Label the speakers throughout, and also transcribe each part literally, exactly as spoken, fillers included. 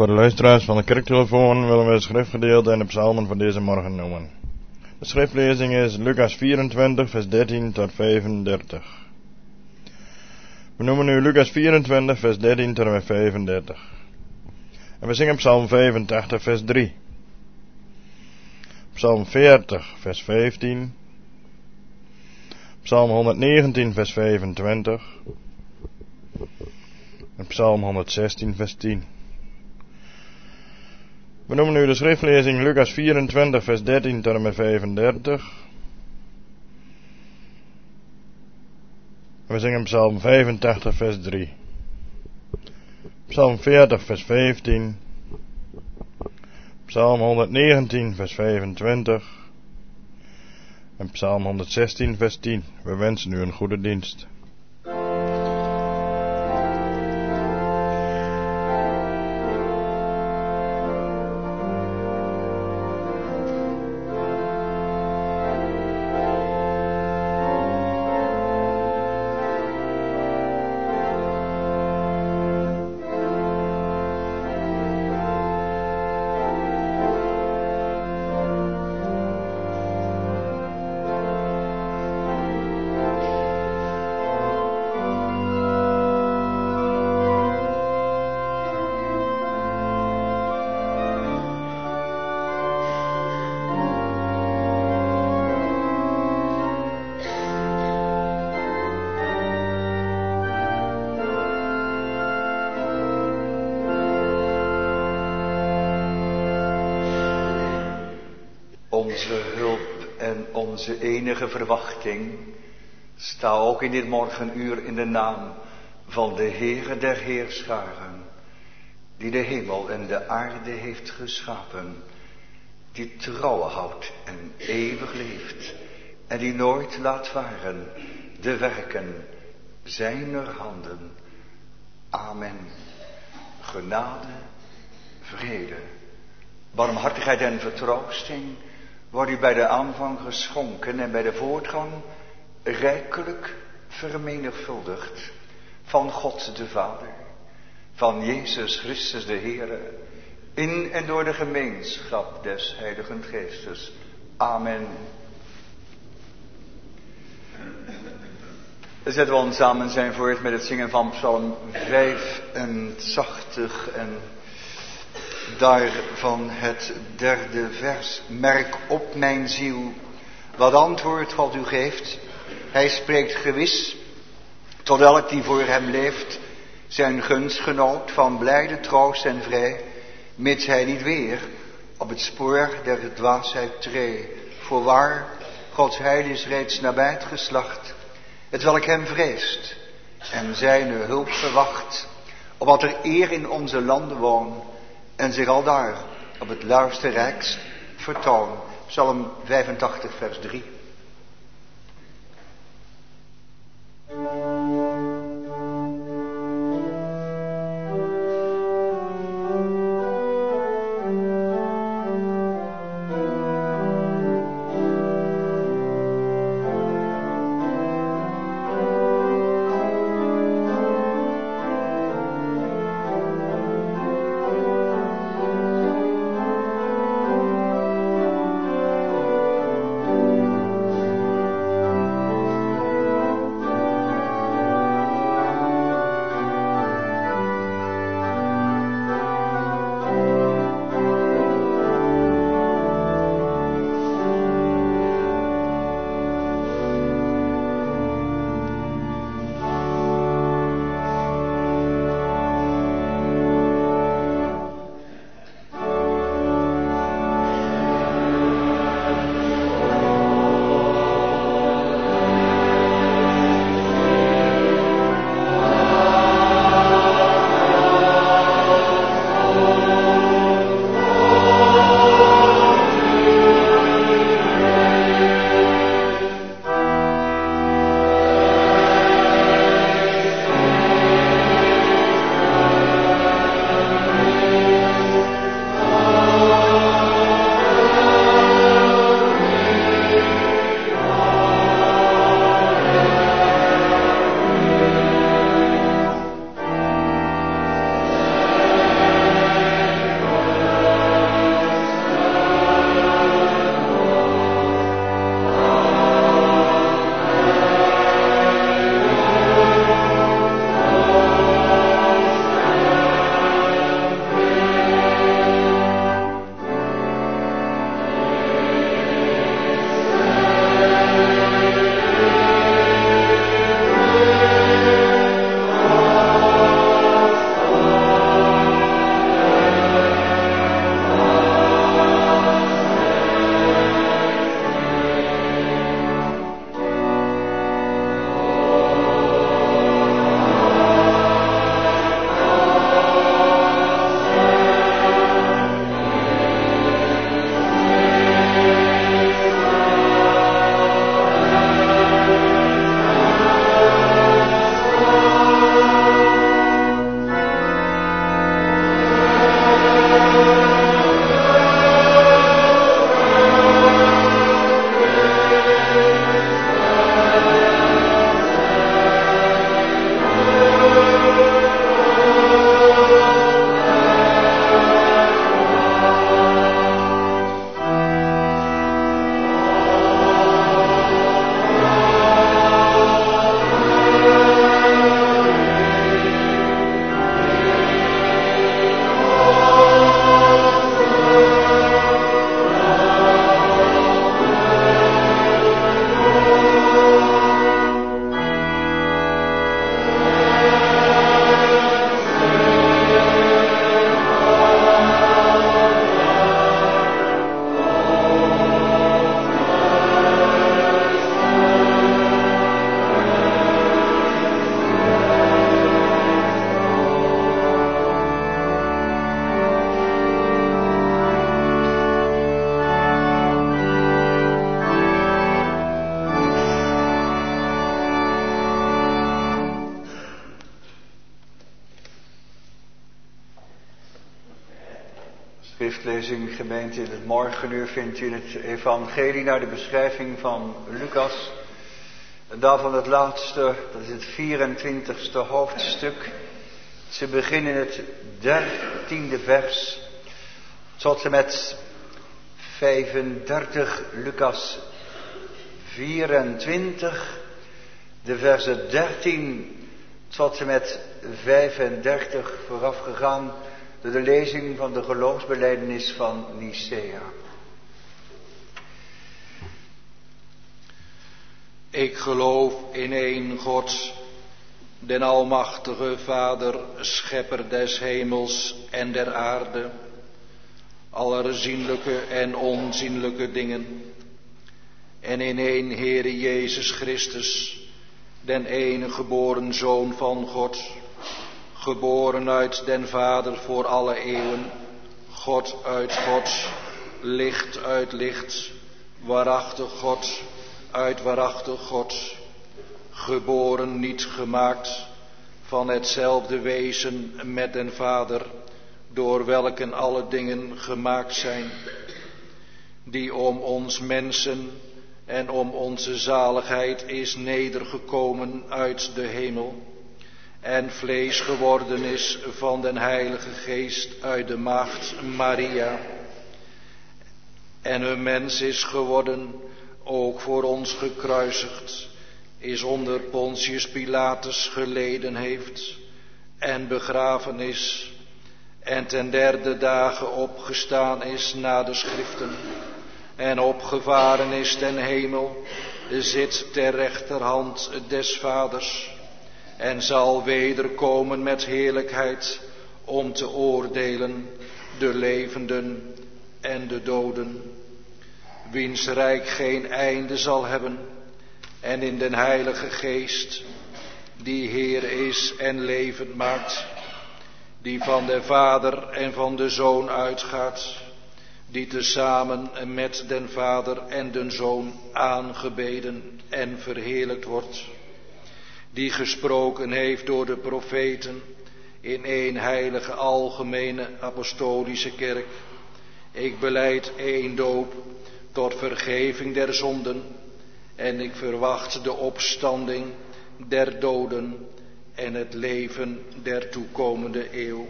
Speaker 1: Voor de luisteraars van de kerktelefoon willen we het schriftgedeelte en de psalmen voor deze morgen noemen. De schriftlezing is Lucas vierentwintig, vers dertien tot vijfendertig. We noemen nu Lucas vierentwintig, vers dertien tot en met vijfendertig. En we zingen psalm vijfentachtig, vers drie. Psalm veertig, vers vijftien. Psalm honderdnegentien, vers vijfentwintig. En psalm honderdzestien, vers tien. We noemen nu de schriftlezing Lucas vierentwintig, vers dertien tot en met vijfendertig. We zingen psalm vijfentachtig, vers drie. Psalm veertig, vers vijftien. Psalm honderdnegentien, vers vijfentwintig. En psalm honderdzestien, vers tien. We wensen u een goede dienst.
Speaker 2: Onze hulp en onze enige verwachting sta ook in dit morgenuur in de naam van de Heere der Heerscharen, die de hemel en de aarde heeft geschapen, die trouw houdt en eeuwig leeft en die nooit laat varen de werken zijner handen. Amen. Genade, vrede, barmhartigheid en vertroosting wordt u bij de aanvang geschonken en bij de voortgang rijkelijk vermenigvuldigd van God de Vader, van Jezus Christus de Heere, in en door de gemeenschap des Heiligen Geestes. Amen. Zetten we ons samen zijn voort met het zingen van psalm vijfentachtig en daarvan het derde vers. Merk op, mijn ziel, wat antwoord God u geeft. Hij spreekt gewis tot elk die voor hem leeft, zijn gunstgenoot van blijde troost en vrij, mits hij niet weer op het spoor der dwaasheid tree. Voorwaar, Gods heil is reeds nabij het geslacht, het welk hem vreest en zijn hulp verwacht, opdat er eer in onze landen woon en zich aldaar op het luisterrijkst vertoon. Psalm vijfentachtig, vers drie. schriftlezing gemeente in het morgenuur vindt u in het evangelie naar de beschrijving van Lucas. En daarvan het laatste, dat is het vierentwintigste hoofdstuk. Ze beginnen in het dertiende vers tot en met vijfendertig, Lucas vierentwintig, de versen dertien tot en met vijfendertig, voorafgegaan door de lezing van de geloofsbelijdenis van Nicea.
Speaker 3: Ik geloof in één God, den almachtige Vader, schepper des hemels en der aarde, aller zienlijke en onzienlijke dingen, en in één Heere Jezus Christus, den enige geboren Zoon van God, geboren uit den Vader voor alle eeuwen, God uit God, licht uit licht, waarachtig God uit waarachtig God, geboren niet gemaakt, van hetzelfde wezen met den Vader, door welken alle dingen gemaakt zijn, die om ons mensen en om onze zaligheid is nedergekomen uit de hemel, en vlees geworden is van den Heilige Geest uit de maagd Maria, en een mens is geworden, ook voor ons gekruisigd, is onder Pontius Pilatus geleden heeft, en begraven is, en ten derde dagen opgestaan is na de schriften, en opgevaren is ten hemel, zit ter rechterhand des Vaders, en zal wederkomen met heerlijkheid om te oordelen de levenden en de doden, wiens rijk geen einde zal hebben, en in den Heilige Geest, die Heer is en levend maakt, die van de Vader en van de Zoon uitgaat, die tezamen met den Vader en den Zoon aangebeden en verheerlijkt wordt, die gesproken heeft door de profeten in één heilige algemene apostolische kerk. Ik belijd één doop tot vergeving der zonden, en ik verwacht de opstanding der doden en het leven der toekomende eeuw.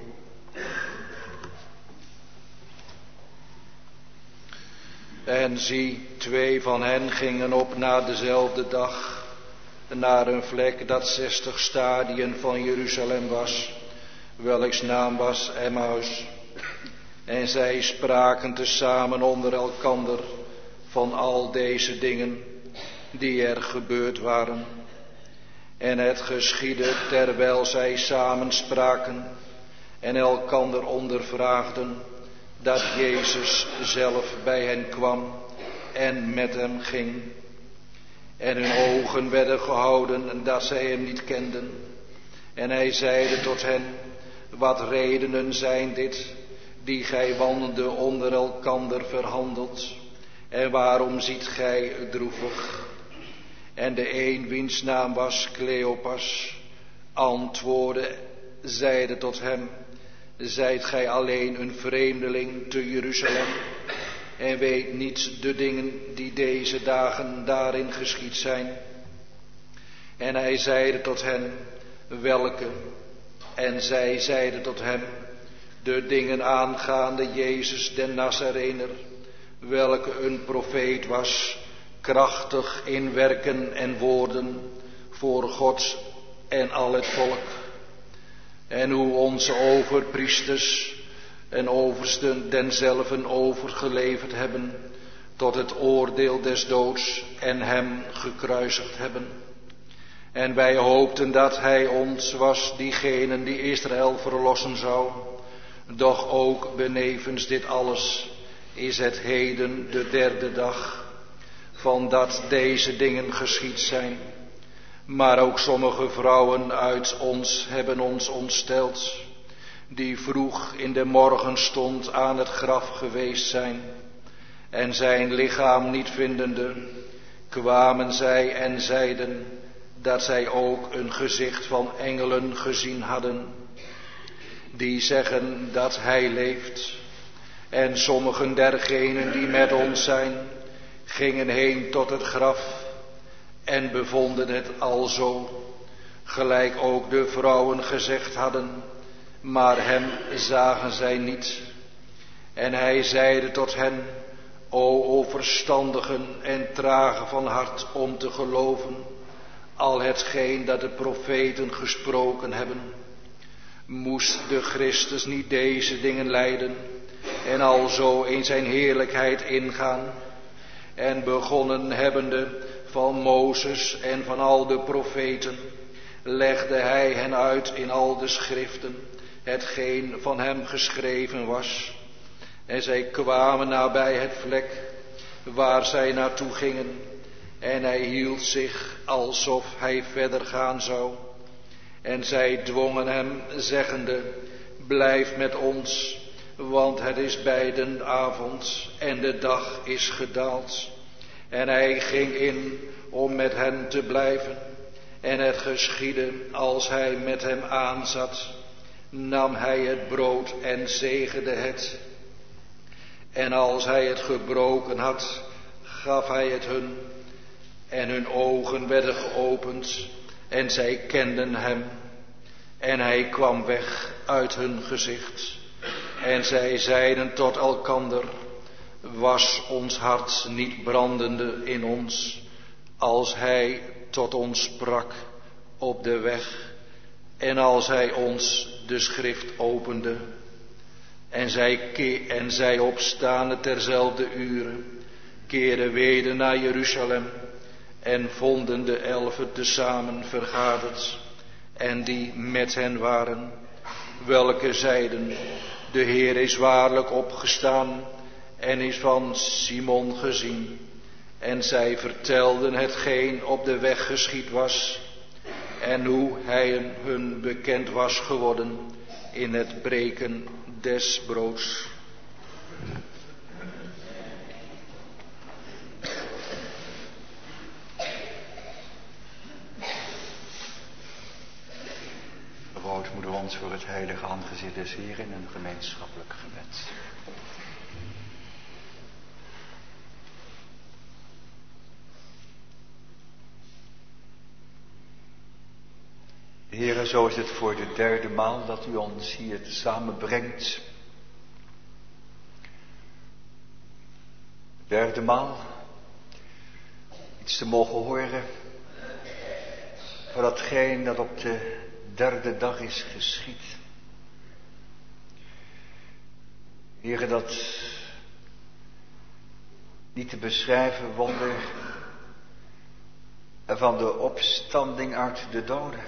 Speaker 3: En zie, twee van hen gingen op na dezelfde dag naar een vlek dat zestig stadien van Jeruzalem was, welks naam was Emmaus. En zij spraken tezamen onder elkander van al deze dingen die er gebeurd waren. En het geschiedde terwijl zij samen spraken en elkander ondervraagden, dat Jezus zelf bij hen kwam en met hem ging. En hun ogen werden gehouden dat zij hem niet kenden. En hij zeide tot hen, wat redenen zijn dit, die gij wandelde onder elkander verhandelt? En waarom ziet gij droevig? En de een, wiens naam was Cleopas, antwoordde, zeide tot hem, zijt gij alleen een vreemdeling te Jeruzalem, en weet niet de dingen die deze dagen daarin geschied zijn? En hij zeide tot hen, welke? En zij zeiden tot hem, de dingen aangaande Jezus den Nazarener, welke een profeet was, krachtig in werken en woorden voor God en al het volk. En hoe onze overpriesters en oversten denzelven overgeleverd hebben tot het oordeel des doods en hem gekruisigd hebben. En wij hoopten dat hij ons was, diegenen die Israël verlossen zou. Doch ook benevens dit alles is het heden de derde dag van dat deze dingen geschied zijn. Maar ook sommige vrouwen uit ons hebben ons ontsteld, die vroeg in de morgenstond aan het graf geweest zijn, en zijn lichaam niet vindende, kwamen zij en zeiden dat zij ook een gezicht van engelen gezien hadden, die zeggen dat hij leeft. En sommigen dergenen die met ons zijn, gingen heen tot het graf en bevonden het alzo, gelijk ook de vrouwen gezegd hadden, maar hem zagen zij niet. En hij zeide tot hen, o onverstandigen en trage van hart om te geloven, al hetgeen dat de profeten gesproken hebben. Moest de Christus niet deze dingen lijden en alzo in zijn heerlijkheid ingaan? En begonnen hebbende van Mozes en van al de profeten, legde hij hen uit in al de schriften, hetgeen van hem geschreven was. En zij kwamen nabij het vlek waar zij naartoe gingen, en hij hield zich alsof hij verder gaan zou. En zij dwongen hem, zeggende, blijf met ons, want het is bijden avond en de dag is gedaald. En hij ging in om met hen te blijven. En het geschiedde, als hij met hem aanzat, nam hij het brood en zegende het. En als hij het gebroken had, gaf hij het hun. En hun ogen werden geopend en zij kenden hem. En hij kwam weg uit hun gezicht. En zij zeiden tot elkander, was ons hart niet brandende in ons, als hij tot ons sprak op de weg, en als hij ons de schrift opende. En zij, ke- en zij opstaande terzelfde uren, keerden weder naar Jeruzalem, en vonden de elfen tezamen vergaderd, en die met hen waren, welke zeiden, de Heer is waarlijk opgestaan, en is van Simon gezien. En zij vertelden hetgeen op de weg geschied was, en hoe hij hun bekend was geworden in het breken des broods.
Speaker 2: Behoud moeder ons voor het heilige aangezicht des Heer in een gemeenschappelijk gebed. Heere, zo is het voor de derde maal dat u ons hier samenbrengt. De derde maal iets te mogen horen van datgene dat op de derde dag is geschied. Heere, dat niet te beschrijven wonder van de opstanding uit de doden.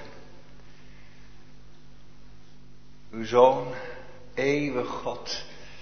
Speaker 2: Uw Zoon, eeuwig God,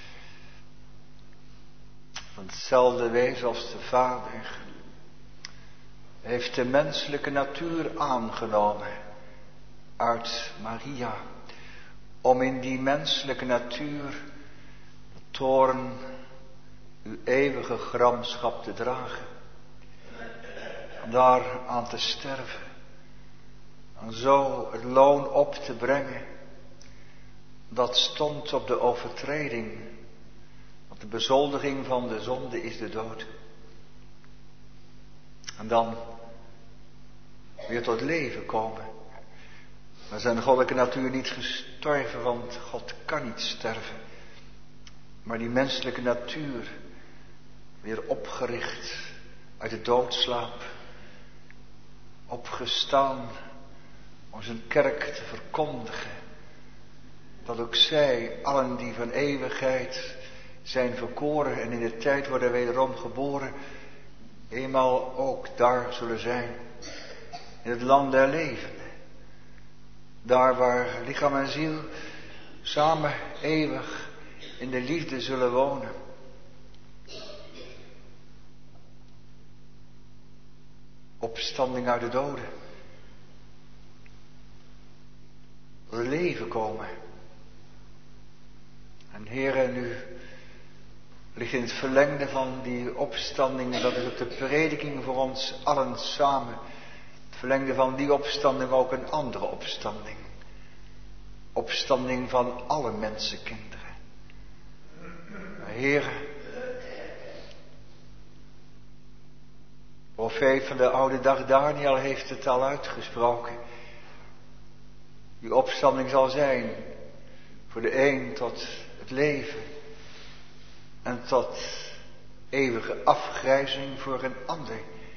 Speaker 2: van hetzelfde wezen als de Vader, heeft de menselijke natuur aangenomen uit Maria, om in die menselijke natuur de toorn, uw eeuwige gramschap te dragen, om daar aan te sterven, en zo het loon op te brengen dat stond op de overtreding, want de bezoldiging van de zonde is de dood. En dan weer tot leven komen. Maar zijn goddelijke natuur niet gestorven, want God kan niet sterven. Maar die menselijke natuur weer opgericht uit de doodslaap, opgestaan om zijn kerk te verkondigen. Dat ook zij, allen die van eeuwigheid zijn verkoren en in de tijd worden wederom geboren, eenmaal ook daar zullen zijn, in het land der levenden. Daar waar lichaam en ziel samen eeuwig in de liefde zullen wonen. Opstanding uit de doden. Tot het leven komen. En Heere, nu ligt in het verlengde van die opstanding, dat is ook de prediking voor ons allen samen. Het verlengde van die opstanding ook een andere opstanding. Opstanding van alle mensenkinderen. Heere, profeet van de oude dag Daniel heeft het al uitgesproken. Die opstanding zal zijn voor de een tot het leven en tot eeuwige afgrijzing voor een ander.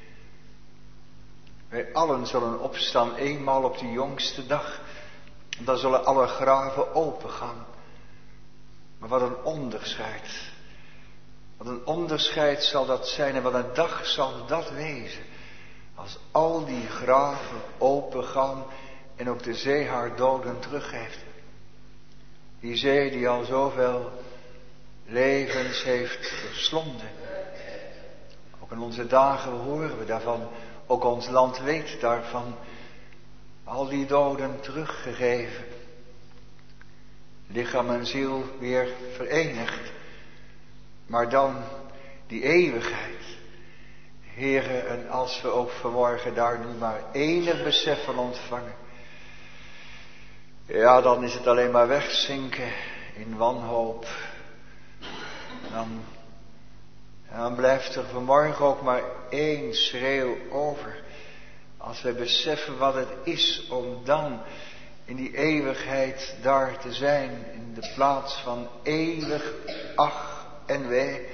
Speaker 2: Wij allen zullen opstaan eenmaal op de jongste dag. En dan zullen alle graven opengaan. Maar wat een onderscheid. Wat een onderscheid zal dat zijn en wat een dag zal dat wezen. Als al die graven opengaan en ook de zee haar doden teruggeeft. Die zee die al zoveel levens heeft verslonden. Ook in onze dagen horen we daarvan. Ook ons land weet daarvan. Al die doden teruggegeven. Lichaam en ziel weer verenigd. Maar dan die eeuwigheid. Heere, en als we ook vanmorgen daar nu maar enig besef van ontvangen. Ja, dan is het alleen maar wegzinken in wanhoop. Dan, dan blijft er vanmorgen ook maar één schreeuw over. Als wij beseffen wat het is om dan in die eeuwigheid daar te zijn. In de plaats van eeuwig ach en wee.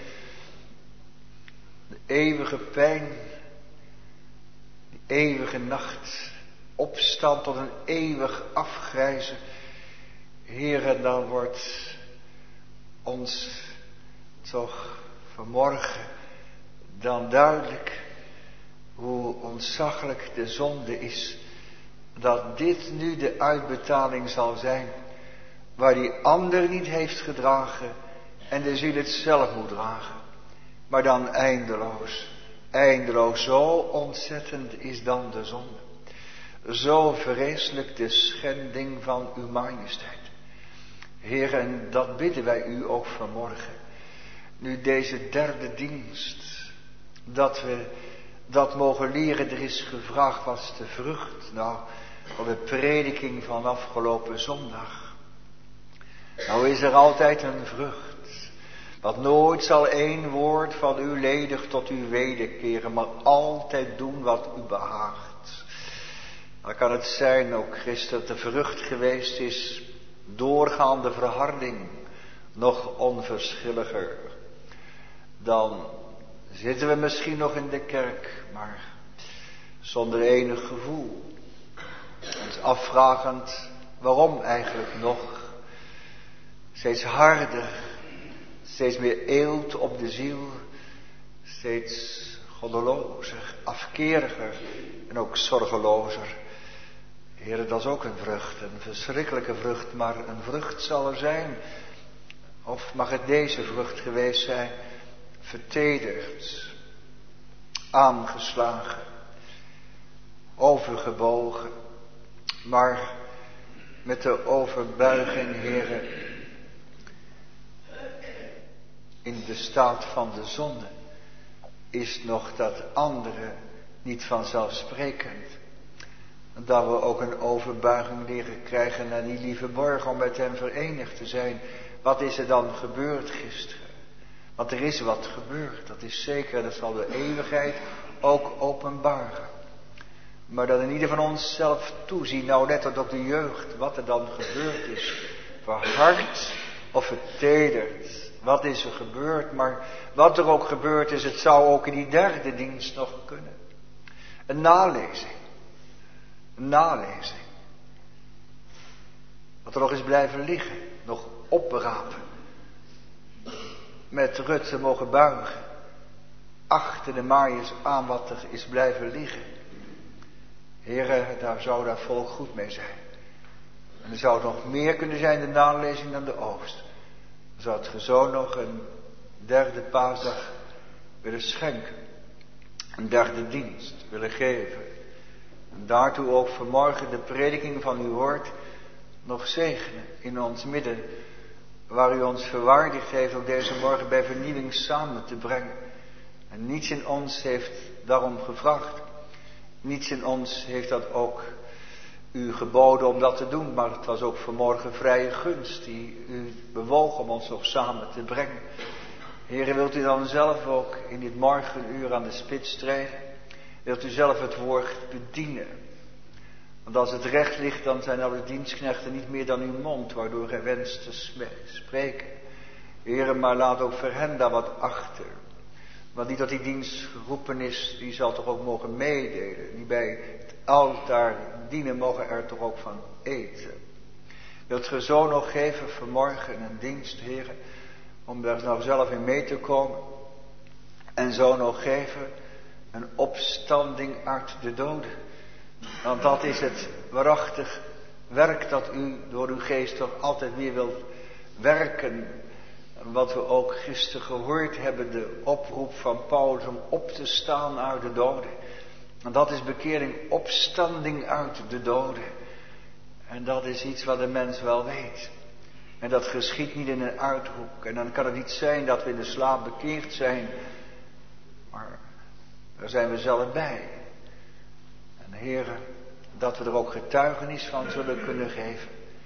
Speaker 2: De eeuwige pijn. De eeuwige nacht. Opstand tot een eeuwig afgrijzen. Heer, en dan wordt ons toch vanmorgen dan duidelijk hoe ontzaglijk de zonde is. Dat dit nu de uitbetaling zal zijn. Waar die ander niet heeft gedragen en de ziel het zelf moet dragen. Maar dan eindeloos. Eindeloos. Zo ontzettend is dan de zonde. Zo vreselijk de schending van uw majesteit. Heer, en dat bidden wij u ook vanmorgen. Nu deze derde dienst. Dat we dat mogen leren. Er is gevraagd, wat is de vrucht? Nou, van de prediking van afgelopen zondag. Nou is er altijd een vrucht. Want nooit zal één woord van u ledig tot u wederkeren. Maar altijd doen wat u behaagt. Dan kan het zijn, ook Christus, de vrucht geweest is. Doorgaande verharding. Nog onverschilliger. Dan zitten we misschien nog in de kerk. Maar zonder enig gevoel. Ons afvragend, waarom eigenlijk nog? Steeds harder, steeds meer eelt op de ziel, steeds goddelozer, afkeriger en ook zorgelozer. Heere, dat is ook een vrucht, een verschrikkelijke vrucht, maar een vrucht zal er zijn. Of mag het deze vrucht geweest zijn, vertederd, aangeslagen, overgebogen. Maar met de overbuiging, Heere, in de staat van de zonde, is nog dat andere niet vanzelfsprekend. Dat we ook een overbuiging leren krijgen naar die lieve borg om met hem verenigd te zijn. Wat is er dan gebeurd gisteren? Want er is wat gebeurd, dat is zeker, dat zal de eeuwigheid ook openbaren. Maar dat in ieder van ons zelf toezien, nou let op de jeugd, wat er dan gebeurd is. Verhard of vertederd. Wat is er gebeurd, maar wat er ook gebeurd is, het zou ook in die derde dienst nog kunnen. Een nalezing. Een nalezing. Wat er nog is blijven liggen, nog oprapen. Met Rutte mogen buigen. Achter de maaiers aan wat er is blijven liggen. Heren, daar zou dat volk goed mee zijn. En er zou nog meer kunnen zijn de nalezing dan de oogst. Dan zou het gezond nog een derde paasdag willen schenken. Een derde dienst willen geven. En daartoe ook vanmorgen de prediking van uw woord nog zegenen in ons midden. Waar u ons verwaardigd heeft ook deze morgen bij vernieuwing samen te brengen. En niets in ons heeft daarom gevraagd. Niets in ons heeft dat ook u geboden om dat te doen. Maar het was ook vanmorgen vrije gunst die u bewoog om ons nog samen te brengen. Heere, wilt u dan zelf ook in dit morgenuur aan de spits treden? Wilt u zelf het woord bedienen? Want als het recht ligt, dan zijn alle dienstknechten niet meer dan uw mond, waardoor gij wenst te spreken. Heere, maar laat ook voor hen daar wat achter. Want die dat die dienst geroepen is, die zal toch ook mogen meedelen. Die bij het altaar dienen, mogen er toch ook van eten. Wilt ge zo nog geven vanmorgen een dienst, Heere, om daar nou zelf in mee te komen. En zo nog geven een opstanding uit de doden. Want dat is het waarachtig werk dat u door uw geest toch altijd weer wilt werken. Wat we ook gisteren gehoord hebben, de oproep van Paulus om op te staan uit de doden. En dat is bekering, opstanding uit de doden. En dat is iets wat de mens wel weet. En dat geschiet niet in een uithoek. En dan kan het niet zijn dat we in de slaap bekeerd zijn. Maar daar zijn we zelf bij. En Heere, dat we er ook getuigenis van zullen kunnen geven.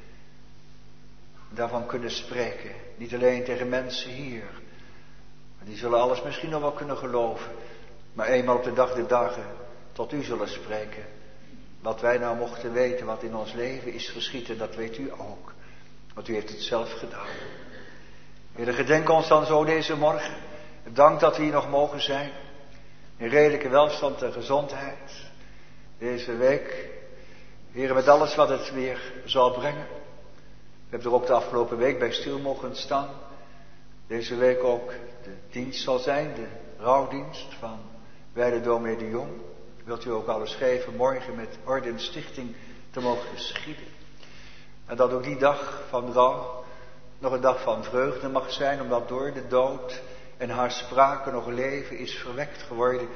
Speaker 2: Daarvan kunnen spreken. Niet alleen tegen mensen hier. Maar die zullen alles misschien nog wel kunnen geloven. Maar eenmaal op de dag der dagen tot u zullen spreken. Wat wij nou mochten weten, wat in ons leven is geschieden, dat weet u ook. Want u heeft het zelf gedaan. Heer, gedenk ons dan zo deze morgen. Dank dat we hier nog mogen zijn. In redelijke welstand en gezondheid. Deze week. Heer, met alles wat het weer zal brengen. We hebben er ook de afgelopen week bij stil mogen staan. Deze week ook de dienst zal zijn, de rouwdienst van wijle dominee de Jong. Wilt u ook alles geven morgen met orde en stichting te mogen geschieden. En dat ook die dag van rouw nog een dag van vreugde mag zijn, omdat door de dood en haar sprake nog leven is verwekt geworden.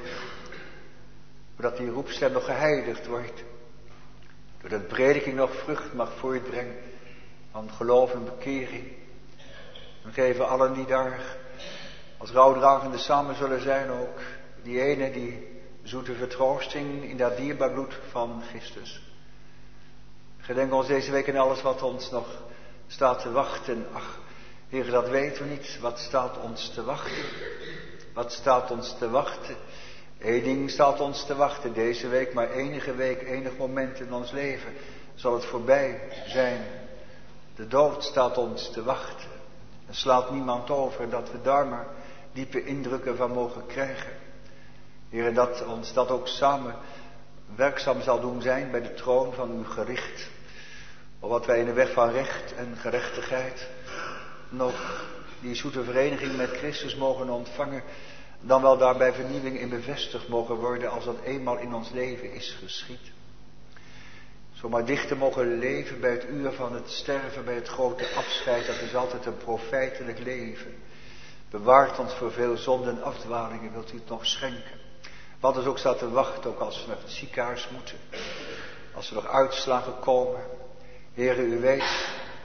Speaker 2: Zodat die roepstem nog geheiligd wordt. Doordat prediking nog vrucht mag voortbrengen van geloof en bekering. En geven allen die daar als rouwdragende samen zullen zijn ook die ene die zoete vertroosting in dat dierbaar bloed van Christus. Gedenk ons deze week in alles wat ons nog staat te wachten. Ach, Heer, dat weten we niet. Wat staat ons te wachten? Wat staat ons te wachten? Eén ding staat ons te wachten deze week, maar enige week, enig moment in ons leven zal het voorbij zijn. De dood staat ons te wachten. Er slaat niemand over dat we daar maar diepe indrukken van mogen krijgen. Heer, dat ons dat ook samen werkzaam zal doen zijn bij de troon van uw gericht. Wat wij in de weg van recht en gerechtigheid nog die zoete vereniging met Christus mogen ontvangen. Dan wel daarbij vernieuwing in bevestigd mogen worden als dat eenmaal in ons leven is geschied. Zomaar dichter mogen leven bij het uur van het sterven, bij het grote afscheid. Dat is altijd een profijtelijk leven. Bewaart ons voor veel zonden en afdwalingen, wilt u het nog schenken. Wat ons ook staat te wachten, ook als we naar het ziekenhuis moeten. Als er nog uitslagen komen. Heere, u weet,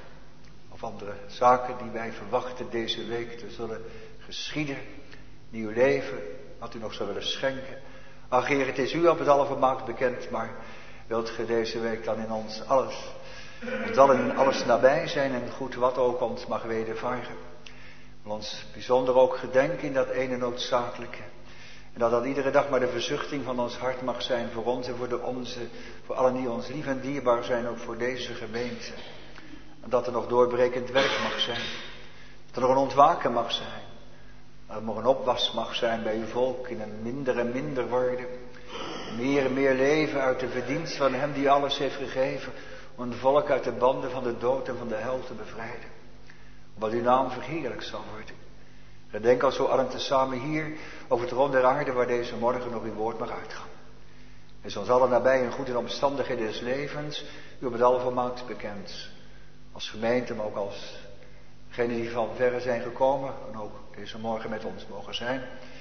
Speaker 2: of andere zaken die wij verwachten deze week te zullen geschieden. Nieuw leven, wat u nog zou willen schenken. Ach Heer, het is u op het allervermaakt bekend, maar wilt ge deze week dan in ons alles, ons allen in alles nabij zijn en goed wat ook ons mag wedervaren. Wil ons bijzonder ook gedenken in dat ene noodzakelijke. En dat dat iedere dag maar de verzuchting van ons hart mag zijn voor ons en voor de onze, voor allen die ons lief en dierbaar zijn, ook voor deze gemeente. En dat er nog doorbrekend werk mag zijn. Dat er nog een ontwaken mag zijn. Dat er nog een opwas mag zijn bij uw volk in een minder en minder worden. Meer en meer leven uit de verdienst van hem die alles heeft gegeven. Om een volk uit de banden van de dood en van de hel te bevrijden. Wat uw naam verheerlijk zal worden. Gedenk al zo allen tezamen hier over het rond der aarde waar deze morgen nog uw woord mag uitgaan. En ons allen nabij en goed in omstandigheden des levens, u op het alvermaakt bekend. Als gemeente, maar ook als degenen die van verre zijn gekomen en ook deze morgen met ons mogen zijn.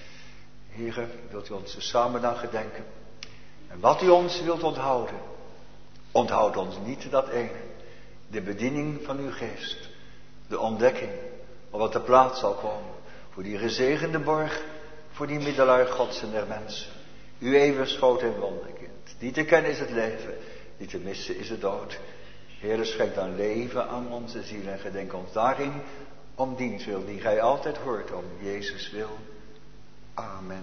Speaker 2: Heere, wilt u ons samen dan gedenken. En wat u ons wilt onthouden, onthoud ons niet dat ene. De bediening van uw geest. De ontdekking op wat er plaats zal komen. Voor die gezegende borg, voor die middelaar Gods en der mensen. Uw eeuwig schoot en wonderkind. Die te kennen is het leven, die te missen is het dood. Heere, schenk dan leven aan onze ziel en gedenk ons daarin om diens wil, die gij altijd hoort, om Jezus wil. Amen.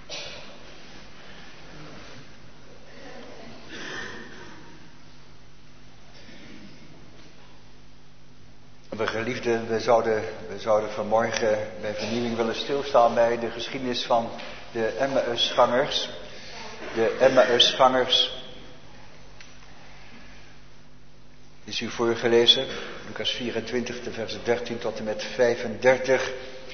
Speaker 2: We geliefden, we zouden, we zouden vanmorgen bij vernieuwing willen stilstaan bij de geschiedenis van de Emmausgangers. De Emmausgangers is u voorgelezen, Lucas vierentwintig, de versen dertien tot en met vijfendertig.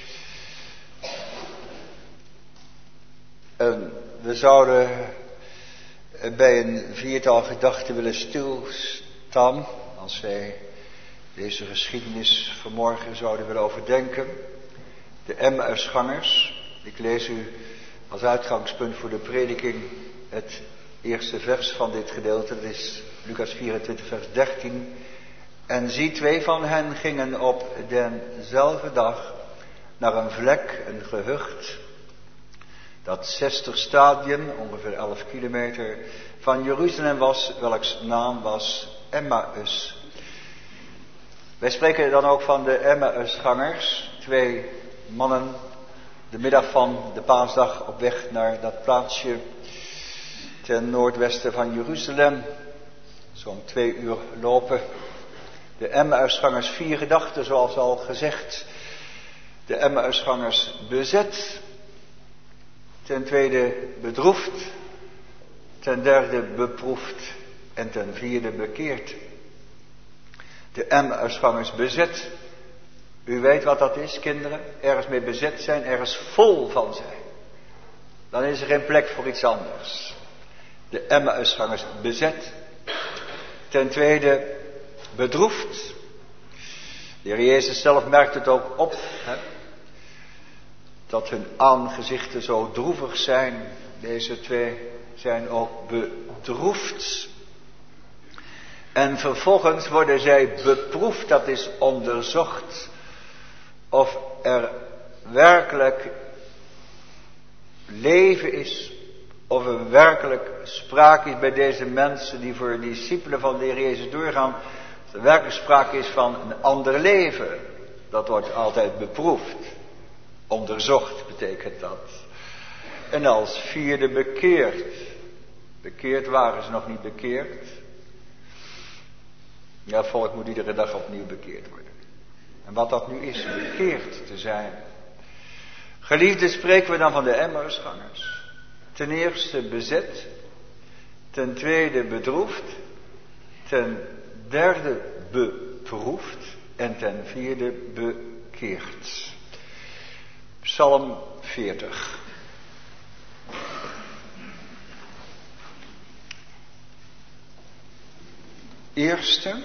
Speaker 2: En we zouden bij een viertal gedachten willen stilstaan, als wij deze geschiedenis vanmorgen zouden willen overdenken. De Emmausgangers. Ik lees u als uitgangspunt voor de prediking het eerste vers van dit gedeelte. Dat is Lucas vierentwintig vers dertien. En zie, twee van hen gingen op denzelfde dag naar een vlek, een gehucht, dat zestig stadien, ongeveer elf kilometer, van Jeruzalem was, welks naam was Emmaus. Wij spreken dan ook van de Emmausgangers, twee mannen, de middag van de paasdag op weg naar dat plaatsje ten noordwesten van Jeruzalem. Zo'n twee uur lopen. De Emmausgangers, vier gedachten zoals al gezegd. De Emmausgangers bezet. Ten tweede bedroefd. Ten derde beproefd. En ten vierde bekeerd. De Emmausgangers bezet. U weet wat dat is, kinderen. Ergens mee bezet zijn, ergens vol van zijn. Dan is er geen plek voor iets anders. De Emmausgangers bezet. Ten tweede bedroefd. De Heer Jezus zelf merkt het ook op. Hè? Dat hun aangezichten zo droevig zijn. Deze twee zijn ook bedroefd. En vervolgens worden zij beproefd, dat is onderzocht, of er werkelijk leven is, of er werkelijk sprake is bij deze mensen die voor de discipelen van de Heer Jezus doorgaan, of er werkelijk sprake is van een ander leven. Dat wordt altijd beproefd. Onderzocht betekent dat. En als vierde bekeerd. Bekeerd waren ze nog niet bekeerd. Ja, het volk moet iedere dag opnieuw bekeerd worden. En wat dat nu is, bekeerd te zijn. Geliefden, spreken we dan van de Emmausgangers. Ten eerste bezet. Ten tweede bedroefd. Ten derde beproefd. En ten vierde bekeerd. Psalm veertig. Eerste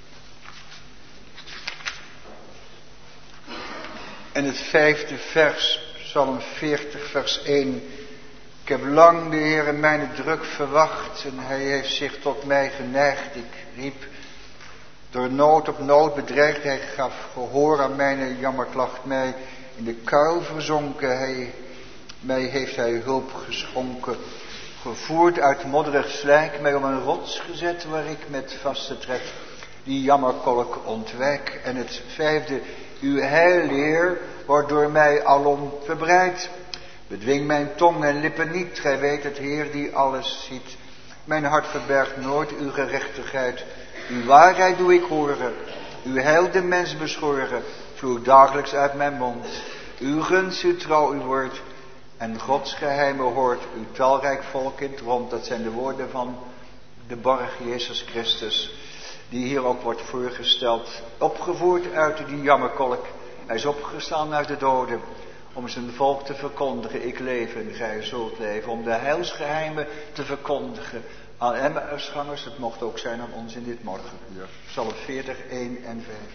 Speaker 2: en het vijfde vers, Psalm veertig, vers één. Ik heb lang de Heere mijn druk verwacht en hij heeft zich tot mij geneigd. Ik riep door nood op nood bedreigd, hij gaf gehoor aan mijn jammerklacht, mij in de kuil verzonken, hij, mij heeft hij hulp geschonken. Gevoerd uit modderig slijk, mij om een rots gezet, waar ik met vaste tred die jammerkolk ontwijk. En het vijfde, uw heilleer wordt door mij alom verbreid. Bedwing mijn tong en lippen niet, gij weet het, Heer die alles ziet. Mijn hart verbergt nooit uw gerechtigheid. Uw waarheid doe ik horen. Uw heil de mens beschoren, vloeit dagelijks uit mijn mond. Uw gunst, uw trouw, uw woord. En Gods geheimen hoort uw talrijk volk in het rond. Dat zijn de woorden van de borg Jezus Christus. Die hier ook wordt voorgesteld. Opgevoerd uit die jammerkolk. Hij is opgestaan uit de doden. Om zijn volk te verkondigen. Ik leef en gij zult leven. Om de heilsgeheimen te verkondigen. Aan Emmausgangers. Het mocht ook zijn aan ons in dit morgenuur. Psalm veertig, één en vijf.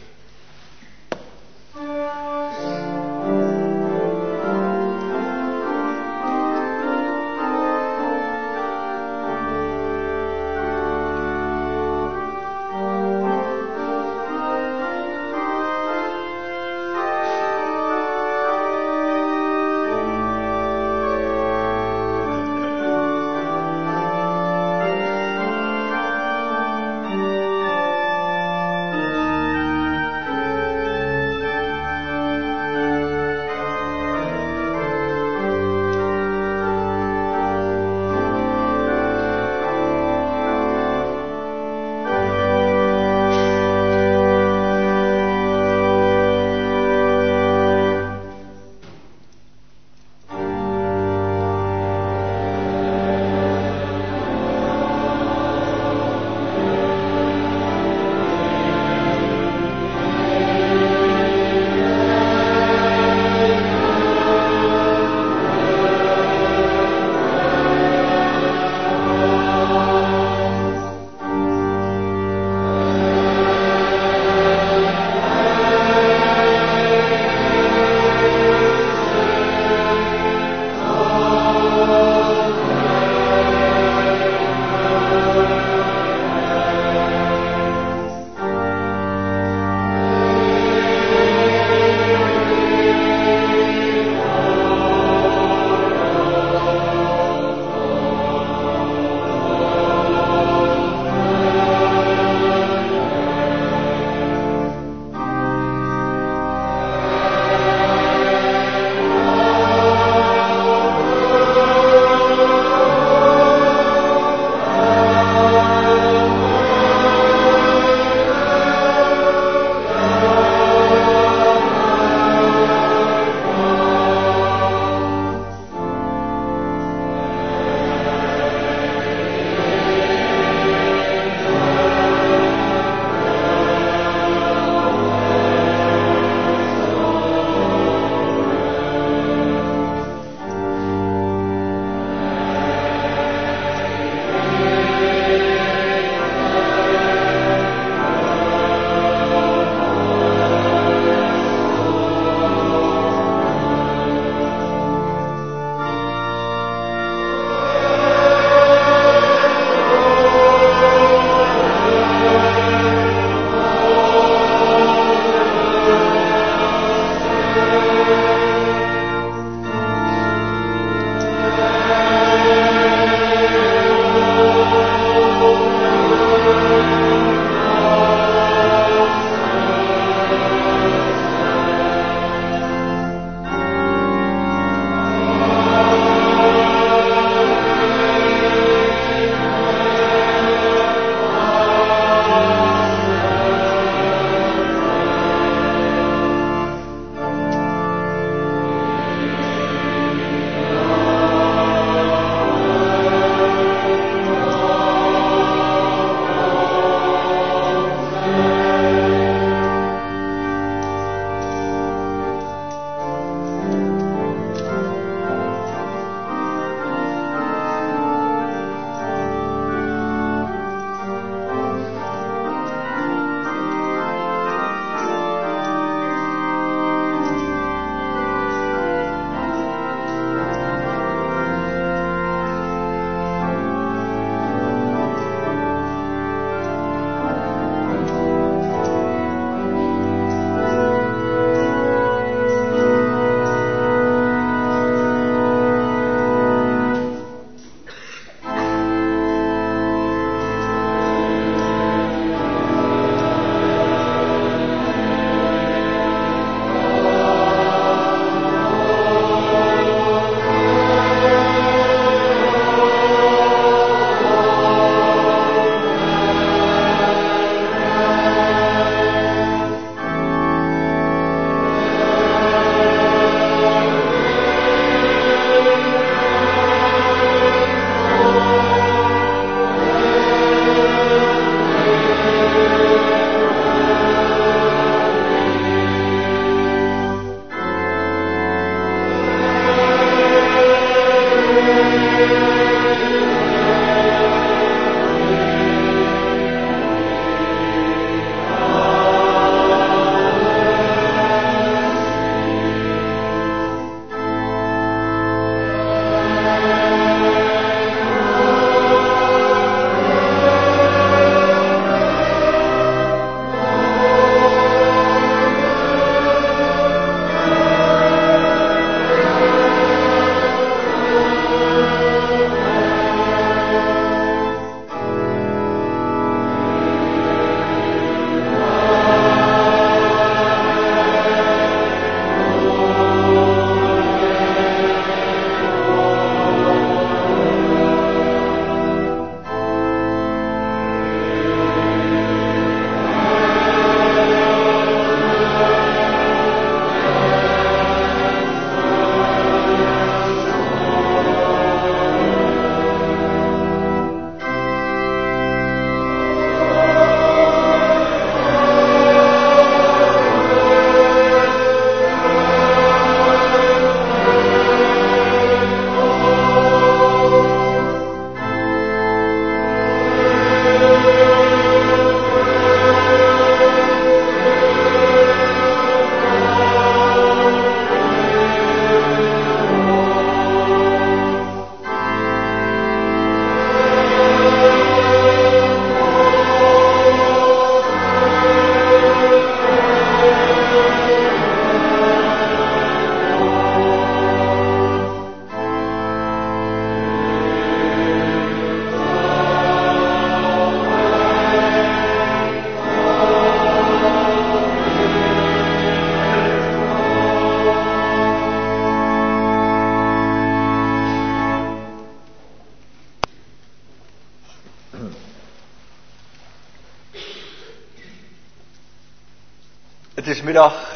Speaker 2: Het is middag,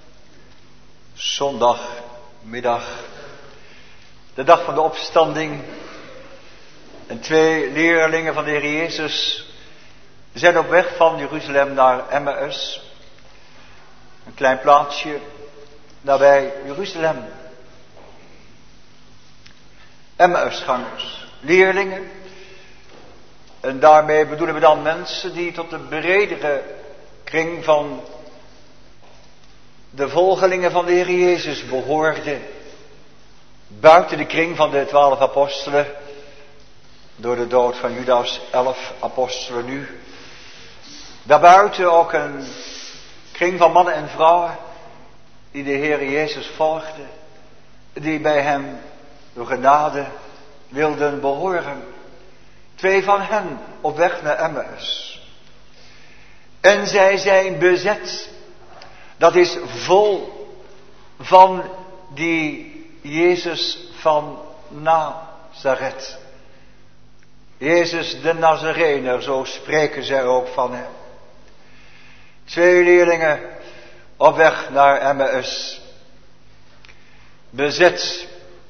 Speaker 2: zondagmiddag, de dag van de opstanding. En twee leerlingen van de Heer Jezus zijn op weg van Jeruzalem naar Emmaus. Een klein plaatsje nabij Jeruzalem. Emmausgangers, leerlingen. En daarmee bedoelen we dan mensen die tot de bredere kring van de volgelingen van de Heer Jezus behoorden. Buiten de kring van de twaalf apostelen. Door de dood van Judas, elf apostelen nu. Daarbuiten ook een kring van mannen en vrouwen die de Heer Jezus volgden. Die bij hem door genade wilden behoren. Twee van hen op weg naar Emmaus. En zij zijn bezet. Dat is vol van die Jezus van Nazareth. Jezus de Nazarener, zo spreken zij ook van hem. Twee leerlingen op weg naar Emmaus. Bezet,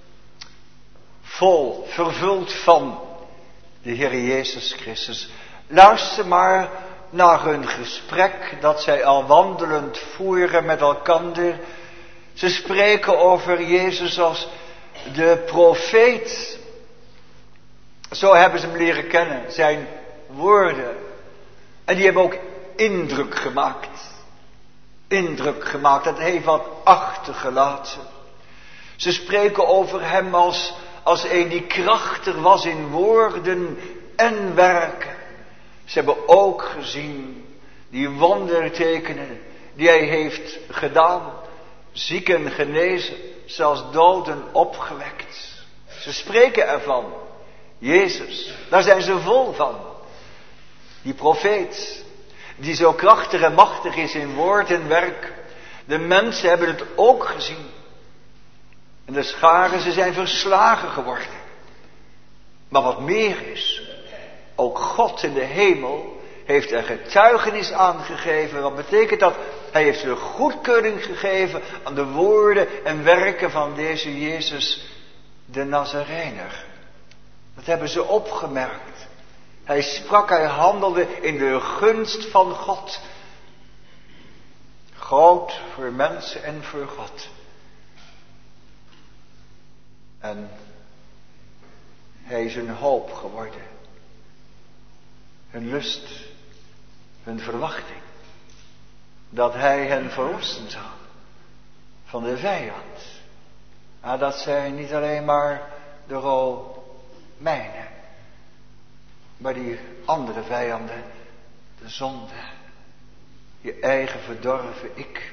Speaker 2: vol, vervuld van de Heer Jezus Christus. Luister maar naar hun gesprek dat zij al wandelend voeren met elkander. Ze spreken over Jezus als de profeet. Zo hebben ze hem leren kennen, zijn woorden. En die hebben ook indruk gemaakt. Indruk gemaakt, dat heeft wat achtergelaten. Ze spreken over hem als, als een die krachtig was in woorden en werken. Ze hebben ook gezien die wondertekenen die hij heeft gedaan. Zieken genezen, zelfs doden opgewekt. Ze spreken ervan. Jezus, daar zijn ze vol van. Die profeet, die zo krachtig en machtig is in woord en werk. De mensen hebben het ook gezien. En de scharen, ze zijn verslagen geworden. Maar wat meer is, ook God in de hemel heeft er getuigenis aan gegeven. Wat betekent dat? Hij heeft de goedkeuring gegeven aan de woorden en werken van deze Jezus de Nazarener. Dat hebben ze opgemerkt. Hij sprak, hij handelde in de gunst van God. Groot voor mensen en voor God. En hij is hun hoop geworden. Hun lust, hun verwachting. Dat hij hen verlossen zou van de vijand. Maar dat zijn niet alleen maar de Romeinen. Maar die andere vijanden, de zonde. Je eigen verdorven ik.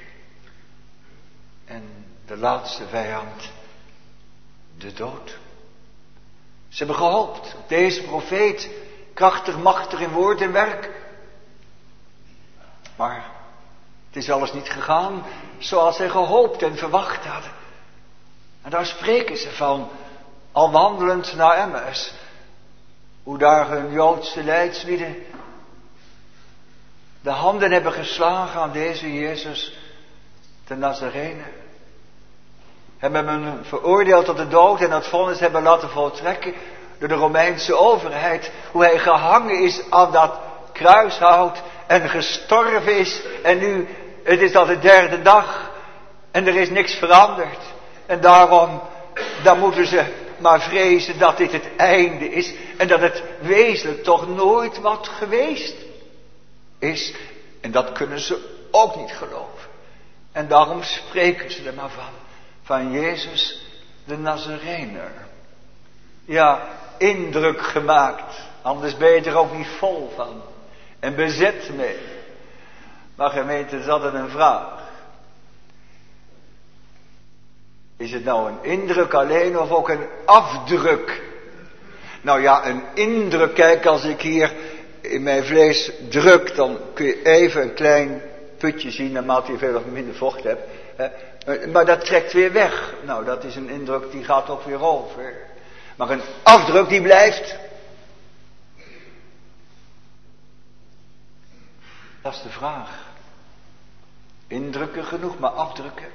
Speaker 2: En de laatste vijand, de dood. Ze hebben gehoopt op deze profeet, krachtig, machtig in woord en werk. Maar het is alles niet gegaan zoals zij gehoopt en verwacht hadden. En daar spreken ze van, al wandelend naar Emmaus. Hoe daar hun Joodse leidslieden de handen hebben geslagen aan deze Jezus de Nazarener. Hebben hem veroordeeld tot de dood en dat vonnis hebben laten voltrekken door de Romeinse overheid. Hoe hij gehangen is aan dat kruishout en gestorven is. En nu, het is al de derde dag en er is niks veranderd. En daarom, dan moeten ze maar vrezen dat dit het einde is. En dat het wezenlijk toch nooit wat geweest is. En dat kunnen ze ook niet geloven. En daarom spreken ze er maar van. Van Jezus de Nazarener. Ja, indruk gemaakt. Anders ben je er ook niet vol van. En bezet mee. Maar gemeente, dat is altijd een vraag. Is het nou een indruk alleen of ook een afdruk? Nou ja, een indruk, kijk, als ik hier in mijn vlees druk, dan kun je even een klein putje zien, naarmate je veel of minder vocht hebt. Maar dat trekt weer weg. Nou, dat is een indruk die gaat ook weer over. Maar een afdruk die blijft. Dat is de vraag. Indrukken genoeg, maar afdrukken.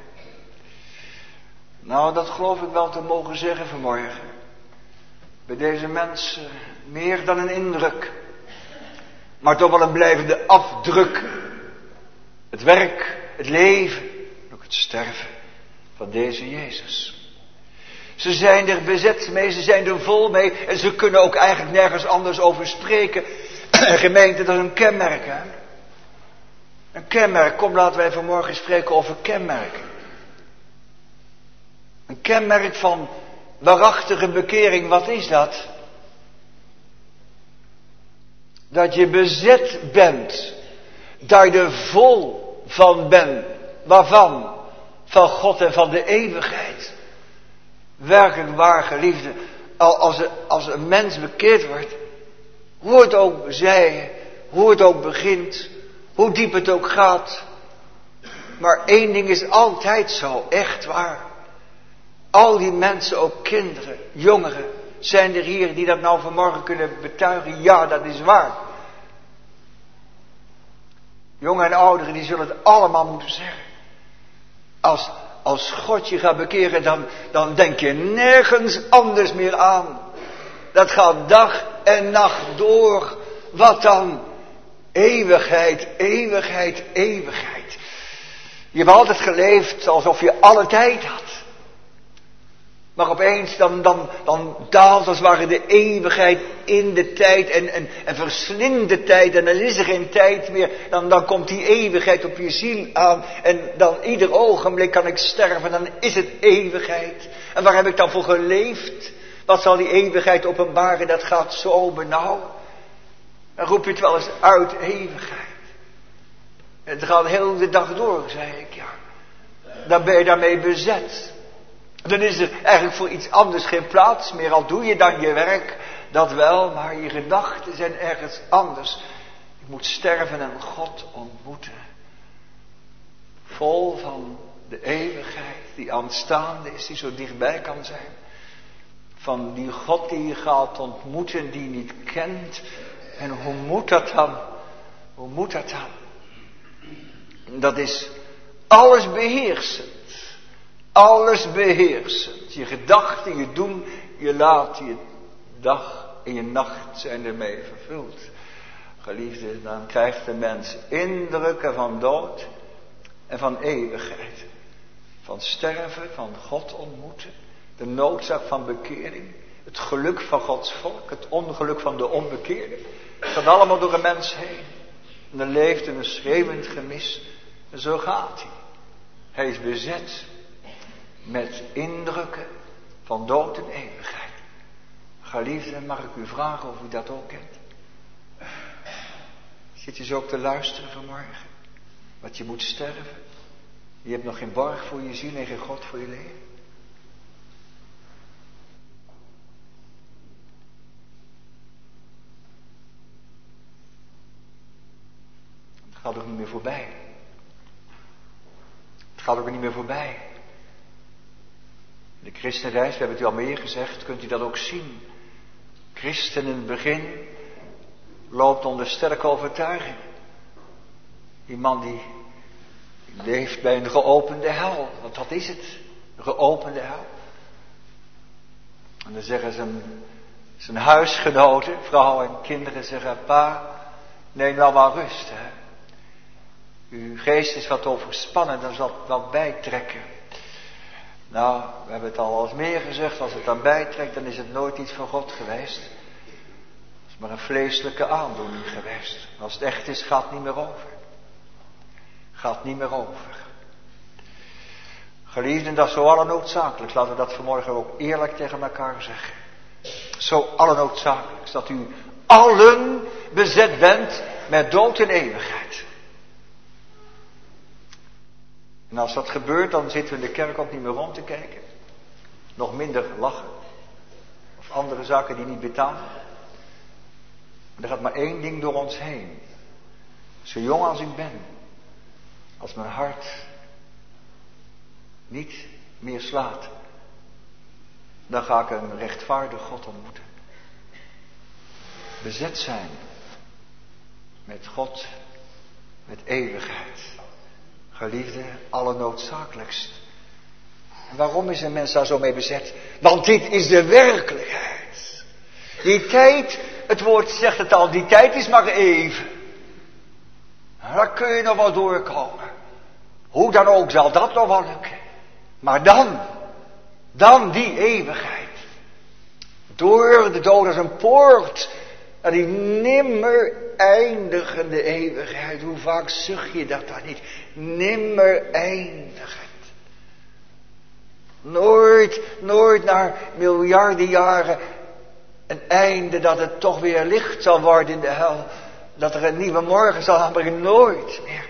Speaker 2: Nou, dat geloof ik wel te mogen zeggen vanmorgen. Bij deze mensen meer dan een indruk. Maar toch wel een blijvende afdruk. Het werk, het leven, ook het sterven van deze Jezus. Ze zijn er bezet mee, ze zijn er vol mee. En ze kunnen ook eigenlijk nergens anders over spreken. En gemeente, dat is een kenmerk, hè. Een kenmerk. Kom, laten wij vanmorgen spreken over kenmerken. Een kenmerk van waarachtige bekering, wat is dat? Dat je bezet bent. Dat je er vol van bent. Waarvan? Van God en van de eeuwigheid. Werkelijk waar, geliefde. Als, als een mens bekeerd wordt. Hoe het ook zij. Hoe het ook begint. Hoe diep het ook gaat. Maar één ding is altijd zo. Echt waar. Al die mensen, ook kinderen, jongeren. Zijn er hier die dat nou vanmorgen kunnen betuigen? Ja, dat is waar. Jongen en ouderen, die zullen het allemaal moeten zeggen. Als, als God je gaat bekeren, dan, dan denk je nergens anders meer aan. Dat gaat dag en nacht door. Wat dan? Eeuwigheid, eeuwigheid, eeuwigheid. Je hebt altijd geleefd alsof je alle tijd had. Maar opeens dan, dan, dan daalt als het ware de eeuwigheid in de tijd en, en, en verslindt de tijd en dan is er geen tijd meer. Dan, dan komt die eeuwigheid op je ziel aan en dan ieder ogenblik kan ik sterven, dan is het eeuwigheid. En waar heb ik dan voor geleefd? Wat zal die eeuwigheid openbaren? Dat gaat zo benauw. Dan roep je het wel eens uit, eeuwigheid. Het gaat heel de dag door, zei ik, ja. Dan ben je daarmee bezet. Dan is er eigenlijk voor iets anders geen plaats meer. Al doe je dan je werk, dat wel, maar je gedachten zijn ergens anders. Je moet sterven en God ontmoeten. Vol van de eeuwigheid die aanstaande is, die zo dichtbij kan zijn. Van die God die je gaat ontmoeten, die je niet kent. En hoe moet dat dan? Hoe moet dat dan? Dat is alles beheersend. Alles beheersend. Je gedachten, je doen, je laat, je dag en je nacht zijn ermee vervuld. Geliefde, dan krijgt de mens indrukken van dood en van eeuwigheid. Van sterven, van God ontmoeten. De noodzaak van bekering. Het geluk van Gods volk. Het ongeluk van de onbekeerde. Het gaat allemaal door een mens heen. En er leeft een schreeuwend gemis. En zo gaat hij. Hij is bezet met indrukken van dood en eeuwigheid. Geliefde, mag ik u vragen of u dat ook kent? Zit u zo ook te luisteren vanmorgen? Want je moet sterven. Je hebt nog geen borg voor je ziel en geen God voor je leven. Het gaat ook niet meer voorbij. Het gaat ook niet meer voorbij. De christenreis, we hebben het u al meer gezegd, kunt u dat ook zien. Christen in het begin loopt onder sterke overtuiging. Die man die leeft bij een geopende hel. Want wat is het? Een geopende hel. En dan zeggen zijn, zijn huisgenoten, vrouw en kinderen, zeggen: pa, neem nou maar rust. Hè. Uw geest is wat overspannen, dan zal het wat bijtrekken. Nou, we hebben het al eens meer gezegd, als het dan bijtrekt, dan is het nooit iets van God geweest. Het is maar een vleeselijke aandoening geweest. Als het echt is, gaat het niet meer over. Gaat niet meer over. Geliefden, dat is zo allernoodzakelijk. Laten we dat vanmorgen ook eerlijk tegen elkaar zeggen. Zo allernoodzakelijk, dat u allen bezet bent met dood en eeuwigheid. En als dat gebeurt, dan zitten we in de kerk ook niet meer rond te kijken. Nog minder lachen. Of andere zaken die niet betalen. Er gaat maar één ding door ons heen. Zo jong als ik ben. Als mijn hart niet meer slaat. Dan ga ik een rechtvaardig God ontmoeten. Bezet zijn. Met God. Met eeuwigheid. Geliefde, allernoodzakelijkst. En waarom is een mens daar zo mee bezet? Want dit is de werkelijkheid. Die tijd, het woord zegt het al, die tijd is maar even. Daar kun je nog wel doorkomen. Hoe dan ook zal dat nog wel lukken. Maar dan, dan die eeuwigheid. Door de dood als een poort. En die nimmer eindigende eeuwigheid. Hoe vaak zucht je dat dan niet? Nimmer eindigend. Nooit, nooit na miljarden jaren een einde dat het toch weer licht zal worden in de hel. Dat er een nieuwe morgen zal aanbrengen. Nooit meer.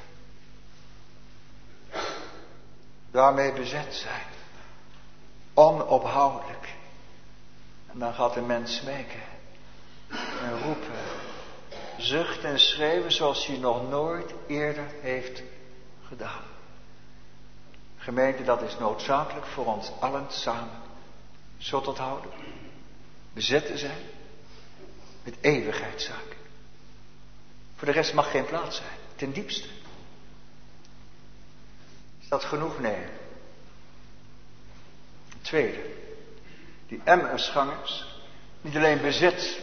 Speaker 2: Daarmee bezet zijn. Onophoudelijk. En dan gaat de mens smeken. En roepen. Zucht en schreeuwen zoals hij nog nooit eerder heeft gedaan. Gemeente, dat is noodzakelijk voor ons allen samen. Zo tot houden. Bezet te zijn. Met eeuwigheidszaken. Voor de rest mag geen plaats zijn. Ten diepste. Is dat genoeg? Nee. Tweede. Die Emmausgangers. Niet alleen bezet.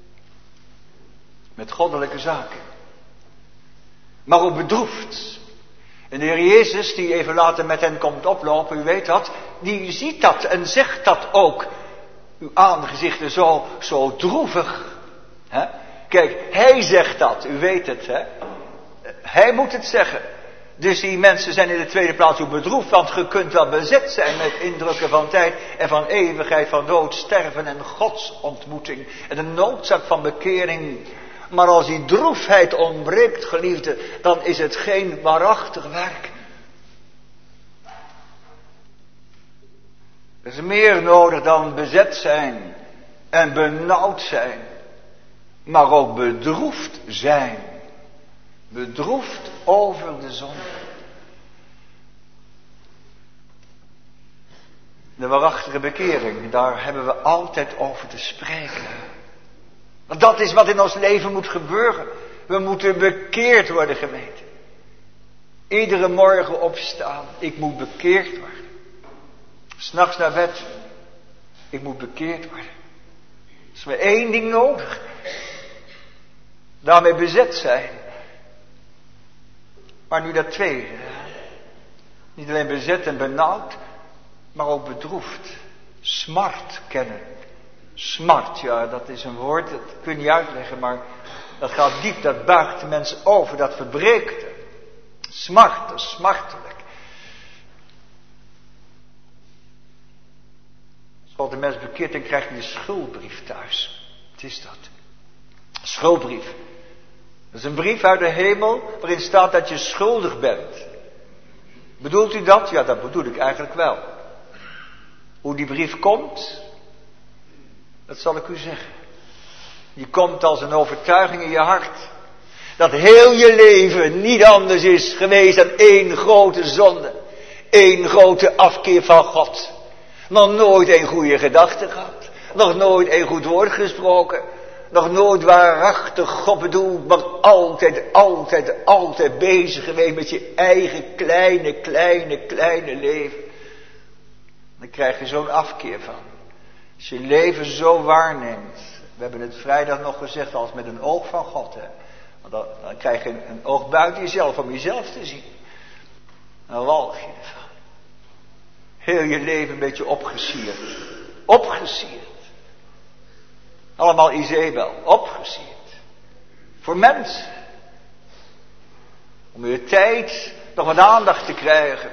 Speaker 2: Met goddelijke zaken. Maar ook bedroefd. En de Heer Jezus, die even later met hen komt oplopen, u weet dat, die ziet dat en zegt dat ook. Uw aangezichten zo, zo droevig. Hè? Kijk, hij zegt dat, u weet het. Hè? Hij moet het zeggen. Dus die mensen zijn in de tweede plaats ook bedroefd, want je kunt wel bezet zijn met indrukken van tijd en van eeuwigheid, van dood, sterven en godsontmoeting. En de noodzaak van bekering. Maar als die droefheid ontbreekt, geliefde, dan is het geen waarachtig werk. Er is meer nodig dan bezet zijn en benauwd zijn. Maar ook bedroefd zijn. Bedroefd over de zonde. De waarachtige bekering, daar hebben we altijd over te spreken. Want dat is wat in ons leven moet gebeuren. We moeten bekeerd worden, gemeente. Iedere morgen opstaan. Ik moet bekeerd worden. 'S Nachts naar bed. Ik moet bekeerd worden. Er is maar één ding nodig. Daarmee bezet zijn. Maar nu dat tweede. Niet alleen bezet en benauwd. Maar ook bedroefd. Smart kennen. Smart, ja, dat is een woord, dat kun je niet uitleggen, maar dat gaat diep, dat buigt de mensen over, dat verbreekt. Smart, dat is smartelijk. Als God de mens bekeert, dan krijgt hij een schuldbrief thuis. Wat is dat? Een schuldbrief. Dat is een brief uit de hemel, waarin staat dat je schuldig bent. Bedoelt u dat? Ja, dat bedoel ik eigenlijk wel. Hoe die brief komt, dat zal ik u zeggen. Die komt als een overtuiging in je hart. Dat heel je leven niet anders is geweest dan één grote zonde. Één grote afkeer van God. Nog nooit één goede gedachte gehad. Nog nooit één goed woord gesproken. Nog nooit waarachtig God bedoeld. Maar altijd, altijd, altijd bezig geweest met je eigen kleine, kleine, kleine leven. Dan krijg je zo'n afkeer van. Als je leven zo waarneemt. We hebben het vrijdag nog gezegd als met een oog van God. Hè? Want dan, dan krijg je een, een oog buiten jezelf om jezelf te zien. Dan walg je ervan. Heel je leven een beetje opgesierd. Opgesierd. Allemaal Izebel. Opgesierd. Voor mensen. Om je tijd nog wat aandacht te krijgen.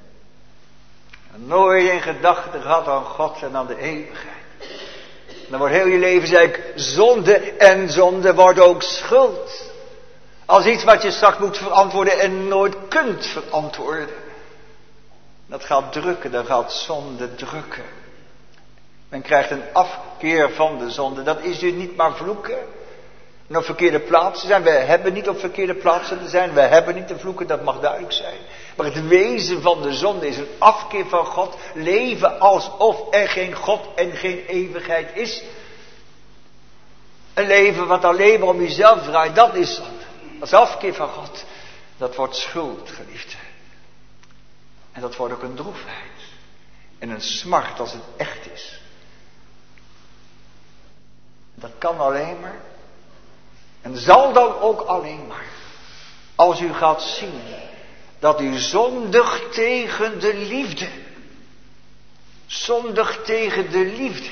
Speaker 2: En nooit in gedachten gehad aan God en aan de eeuwigheid. Dan wordt heel je leven eigenlijk zonde en zonde wordt ook schuld. Als iets wat je straks moet verantwoorden en nooit kunt verantwoorden. Dat gaat drukken, dat gaat zonde drukken. Men krijgt een afkeer van de zonde. Dat is dus niet maar vloeken. En op verkeerde plaatsen zijn. We hebben niet op verkeerde plaatsen te zijn. We hebben niet te vloeken, dat mag duidelijk zijn. Maar het wezen van de zonde is een afkeer van God. Leven alsof er geen God en geen eeuwigheid is. Een leven wat alleen maar om jezelf draait, dat is zonde. Dat is afkeer van God. Dat wordt schuld, geliefde. En dat wordt ook een droefheid. En een smart als het echt is. Dat kan alleen maar. En zal dan ook alleen maar. Als u gaat zien dat u zondigt tegen de liefde. Zondigt tegen de liefde.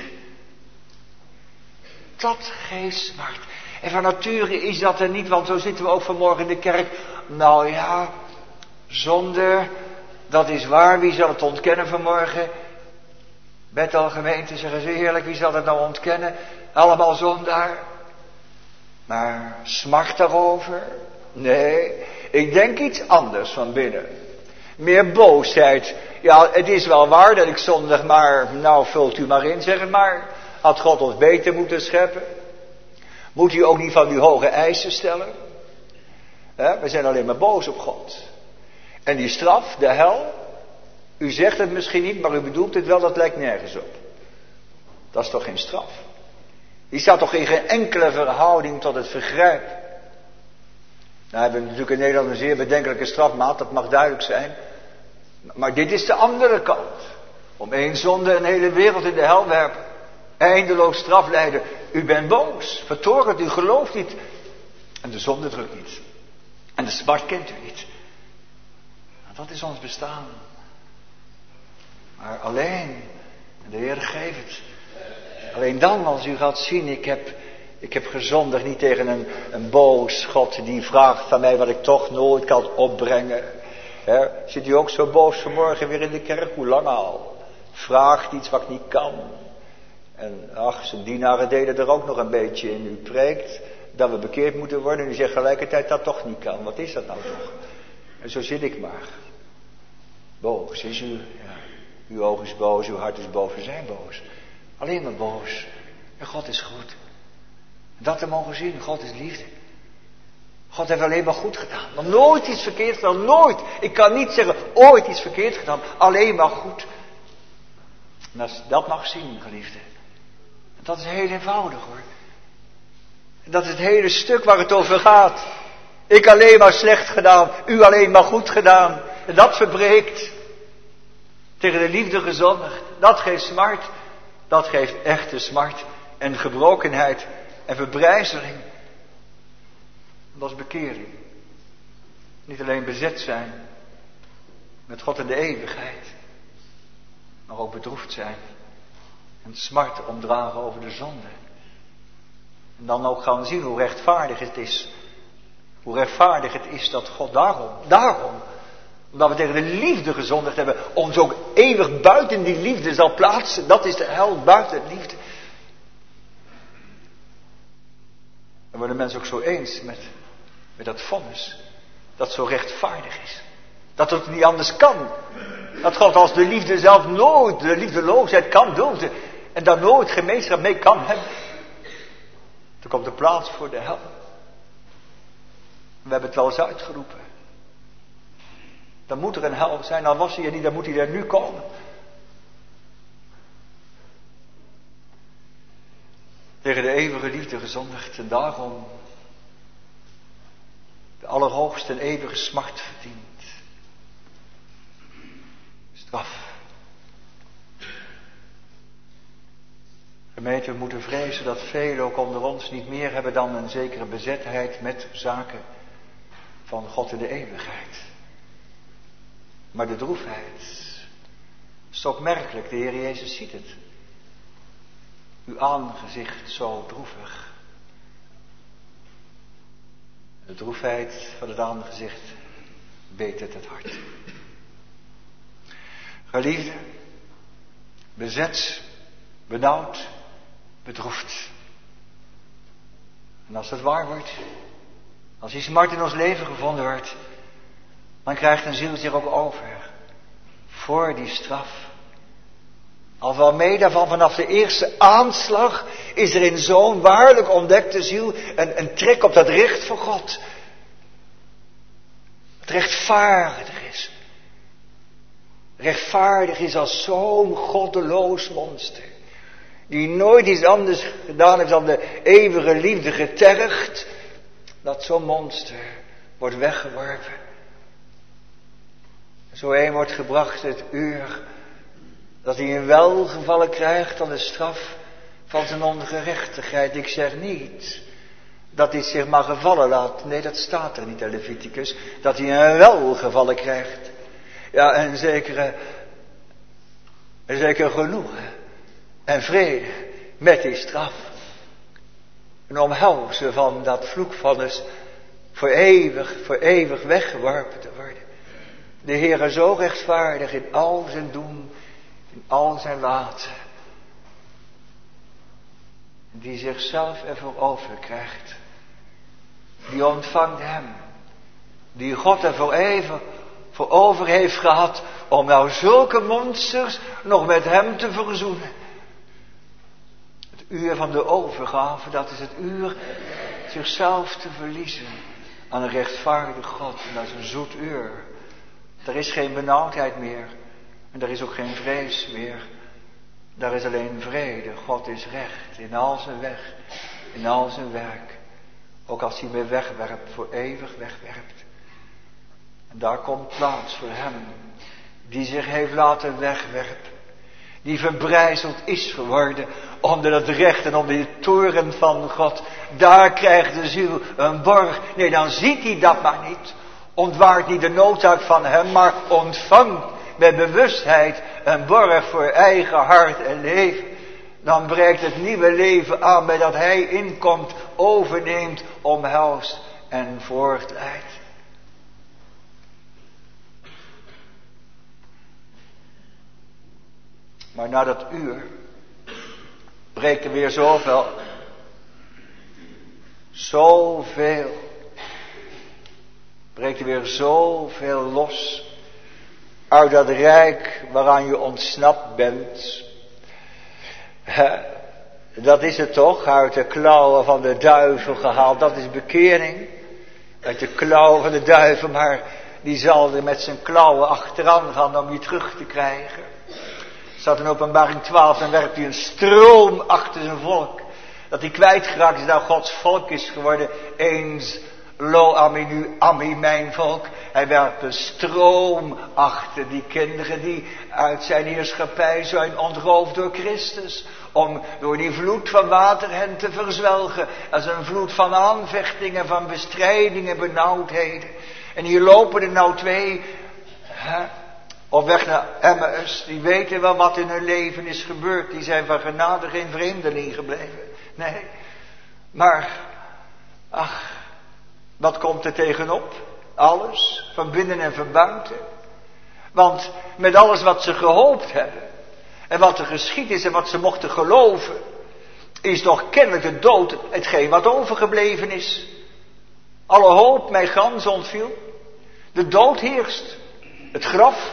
Speaker 2: Dat geeft smart. En van nature is dat er niet, want zo zitten we ook vanmorgen in de kerk. Nou ja, zonde, dat is waar. Wie zal het ontkennen vanmorgen? Bethel gemeente, zeggen ze eerlijk, wie zal het nou ontkennen? Allemaal zondaar. Maar smart daarover? Nee, ik denk iets anders van binnen. Meer boosheid. Ja, het is wel waar dat ik zondig, maar nou vult u maar in, zeg het maar. Had God ons beter moeten scheppen? Moet u ook niet van uw hoge eisen stellen? He, we zijn alleen maar boos op God. En die straf, de hel, u zegt het misschien niet, maar u bedoelt het wel, dat lijkt nergens op. Dat is toch geen straf? Die staat toch in geen enkele verhouding tot het vergrijp. Nou hebben we natuurlijk in Nederland een zeer bedenkelijke strafmaat, dat mag duidelijk zijn. Maar dit is de andere kant. Om één zonde een hele wereld in de hel werpen. Eindeloos straflijden. U bent boos, vertorend, u gelooft niet. En de zonde drukt niet. En de smart kent u niet. Nou, dat is ons bestaan. Maar alleen, de Heer geeft het. Alleen dan als u gaat zien, ik heb, ik heb gezondigd niet tegen een, een boos God die vraagt van mij wat ik toch nooit kan opbrengen. He, zit u ook zo boos vanmorgen weer in de kerk? Hoe lang al? Vraagt iets wat ik niet kan. En ach, zijn dienaren deden er ook nog een beetje in. U preekt dat we bekeerd moeten worden en u zegt gelijkertijd dat toch niet kan. Wat is dat nou toch? En zo zit ik maar. Boos is u. Ja. Uw oog is boos, uw hart is boos, we zijn boos. Alleen maar boos. En God is goed. Dat te mogen zien, God is liefde. God heeft alleen maar goed gedaan. Nog nooit iets verkeerd gedaan, nooit. Ik kan niet zeggen ooit iets verkeerd gedaan, alleen maar goed. En als je dat mag zien, geliefde. Dat is heel eenvoudig hoor. Dat is het hele stuk waar het over gaat. Ik alleen maar slecht gedaan, u alleen maar goed gedaan. En dat verbreekt. Tegen de liefde gezondigd. Dat geeft smart. Dat geeft echte smart. En gebrokenheid. En verbrijzeling. Dat is bekering. Niet alleen bezet zijn. Met God in de eeuwigheid. Maar ook bedroefd zijn. En smart omdragen over de zonde. En dan ook gaan zien hoe rechtvaardig het is. Hoe rechtvaardig het is dat God daarom, daarom, omdat we tegen de liefde gezondigd hebben, ons ook eeuwig buiten die liefde zal plaatsen. Dat is de hel, buiten liefde. Dan worden mensen ook zo eens met, met dat vonnis. Dat zo rechtvaardig is. Dat het niet anders kan. Dat God als de liefde zelf nooit de liefdeloosheid kan dulden. En daar nooit gemeenschap mee kan hebben. Er komt de plaats voor de hel. We hebben het wel eens uitgeroepen. Dan moet er een hel zijn. Dan was hij er niet, dan moet hij er nu komen. Tegen de eeuwige liefde gezondigd. En daarom de allerhoogste en eeuwige smart verdient. Straf. Gemeente, we moeten vrezen dat velen ook onder ons niet meer hebben dan een zekere bezetheid met zaken van God in de eeuwigheid. Maar de droefheid is opmerkelijk, de Heer Jezus ziet het. Uw aangezicht zo droevig. De droefheid van het aangezicht betert het hart. Geliefde, bezet, benauwd, bedroefd. En als dat waar wordt, als die smart in ons leven gevonden wordt, dan krijgt een ziel zich ook over voor die straf. Al waarmee daarvan vanaf de eerste aanslag is er in zo'n waarlijk ontdekte ziel een, een trek op dat recht van God. Het rechtvaardig is. Rechtvaardig is als zo'n goddeloos monster. Die nooit iets anders gedaan heeft dan de eeuwige liefde getergd. Dat zo'n monster wordt weggeworpen. Zo een wordt gebracht het uur dat hij een welgevallen krijgt aan de straf van zijn ongerechtigheid. Ik zeg niet dat hij zich maar gevallen laat. Nee, dat staat er niet in Leviticus. Dat hij een welgevallen krijgt. Ja, en zekere, en zeker genoegen en vrede met die straf. Een omhelzen van dat vloekvonnis voor eeuwig, voor eeuwig weggeworpen te worden. De Heere zo rechtvaardig in al zijn doen, in al zijn laten. Die zichzelf ervoor over krijgt. Die ontvangt hem. Die God ervoor even voor over heeft gehad om nou zulke monsters nog met hem te verzoenen. Het uur van de overgave, dat is het uur zichzelf te verliezen aan een rechtvaardig God. En dat is een zoet uur. Er is geen benauwdheid meer. En er is ook geen vrees meer. Daar is alleen vrede. God is recht in al zijn weg, in al zijn werk. Ook als hij me wegwerpt, voor eeuwig wegwerpt. En daar komt plaats voor hem, die zich heeft laten wegwerpen. Die verbrijzeld is geworden onder het recht en onder de toren van God. Daar krijgt de ziel een borg. Nee, dan ziet hij dat maar niet. Ontwaart niet de noodzaak van hem, maar ontvangt met bewustheid een borg voor eigen hart en leven. Dan breekt het nieuwe leven aan bij dat hij inkomt, overneemt, omhelst en voortleidt. Maar na dat uur breekt er weer zoveel, zoveel, breekt er weer zoveel los uit dat rijk waaraan je ontsnapt bent. Dat is het toch, uit de klauwen van de duivel gehaald. Dat is bekering. Uit de klauwen van de duivel, maar die zal er met zijn klauwen achteraan gaan om je terug te krijgen. Staat in Openbaring twaalf, dan werpt hij een stroom achter zijn volk. Dat hij kwijtgeraakt is, dat Gods volk is geworden. Eens, lo ami nu, ami mijn volk. Hij werpt een stroom achter die kinderen die uit zijn heerschappij zijn ontroofd door Christus. Om door die vloed van water hen te verzwelgen. Als een vloed van aanvechtingen, van bestrijdingen, benauwdheden. En hier lopen er nou twee, hè, op weg naar Emmaus. Die weten wel wat in hun leven is gebeurd. Die zijn van genade geen vreemdeling gebleven. Nee, maar, ach, wat komt er tegenop? Alles, van binnen en van buiten. Want met alles wat ze gehoopt hebben, en wat er geschied is en wat ze mochten geloven, is toch kennelijk de dood hetgeen wat overgebleven is. Alle hoop mij gans ontviel. De dood heerst. Het graf.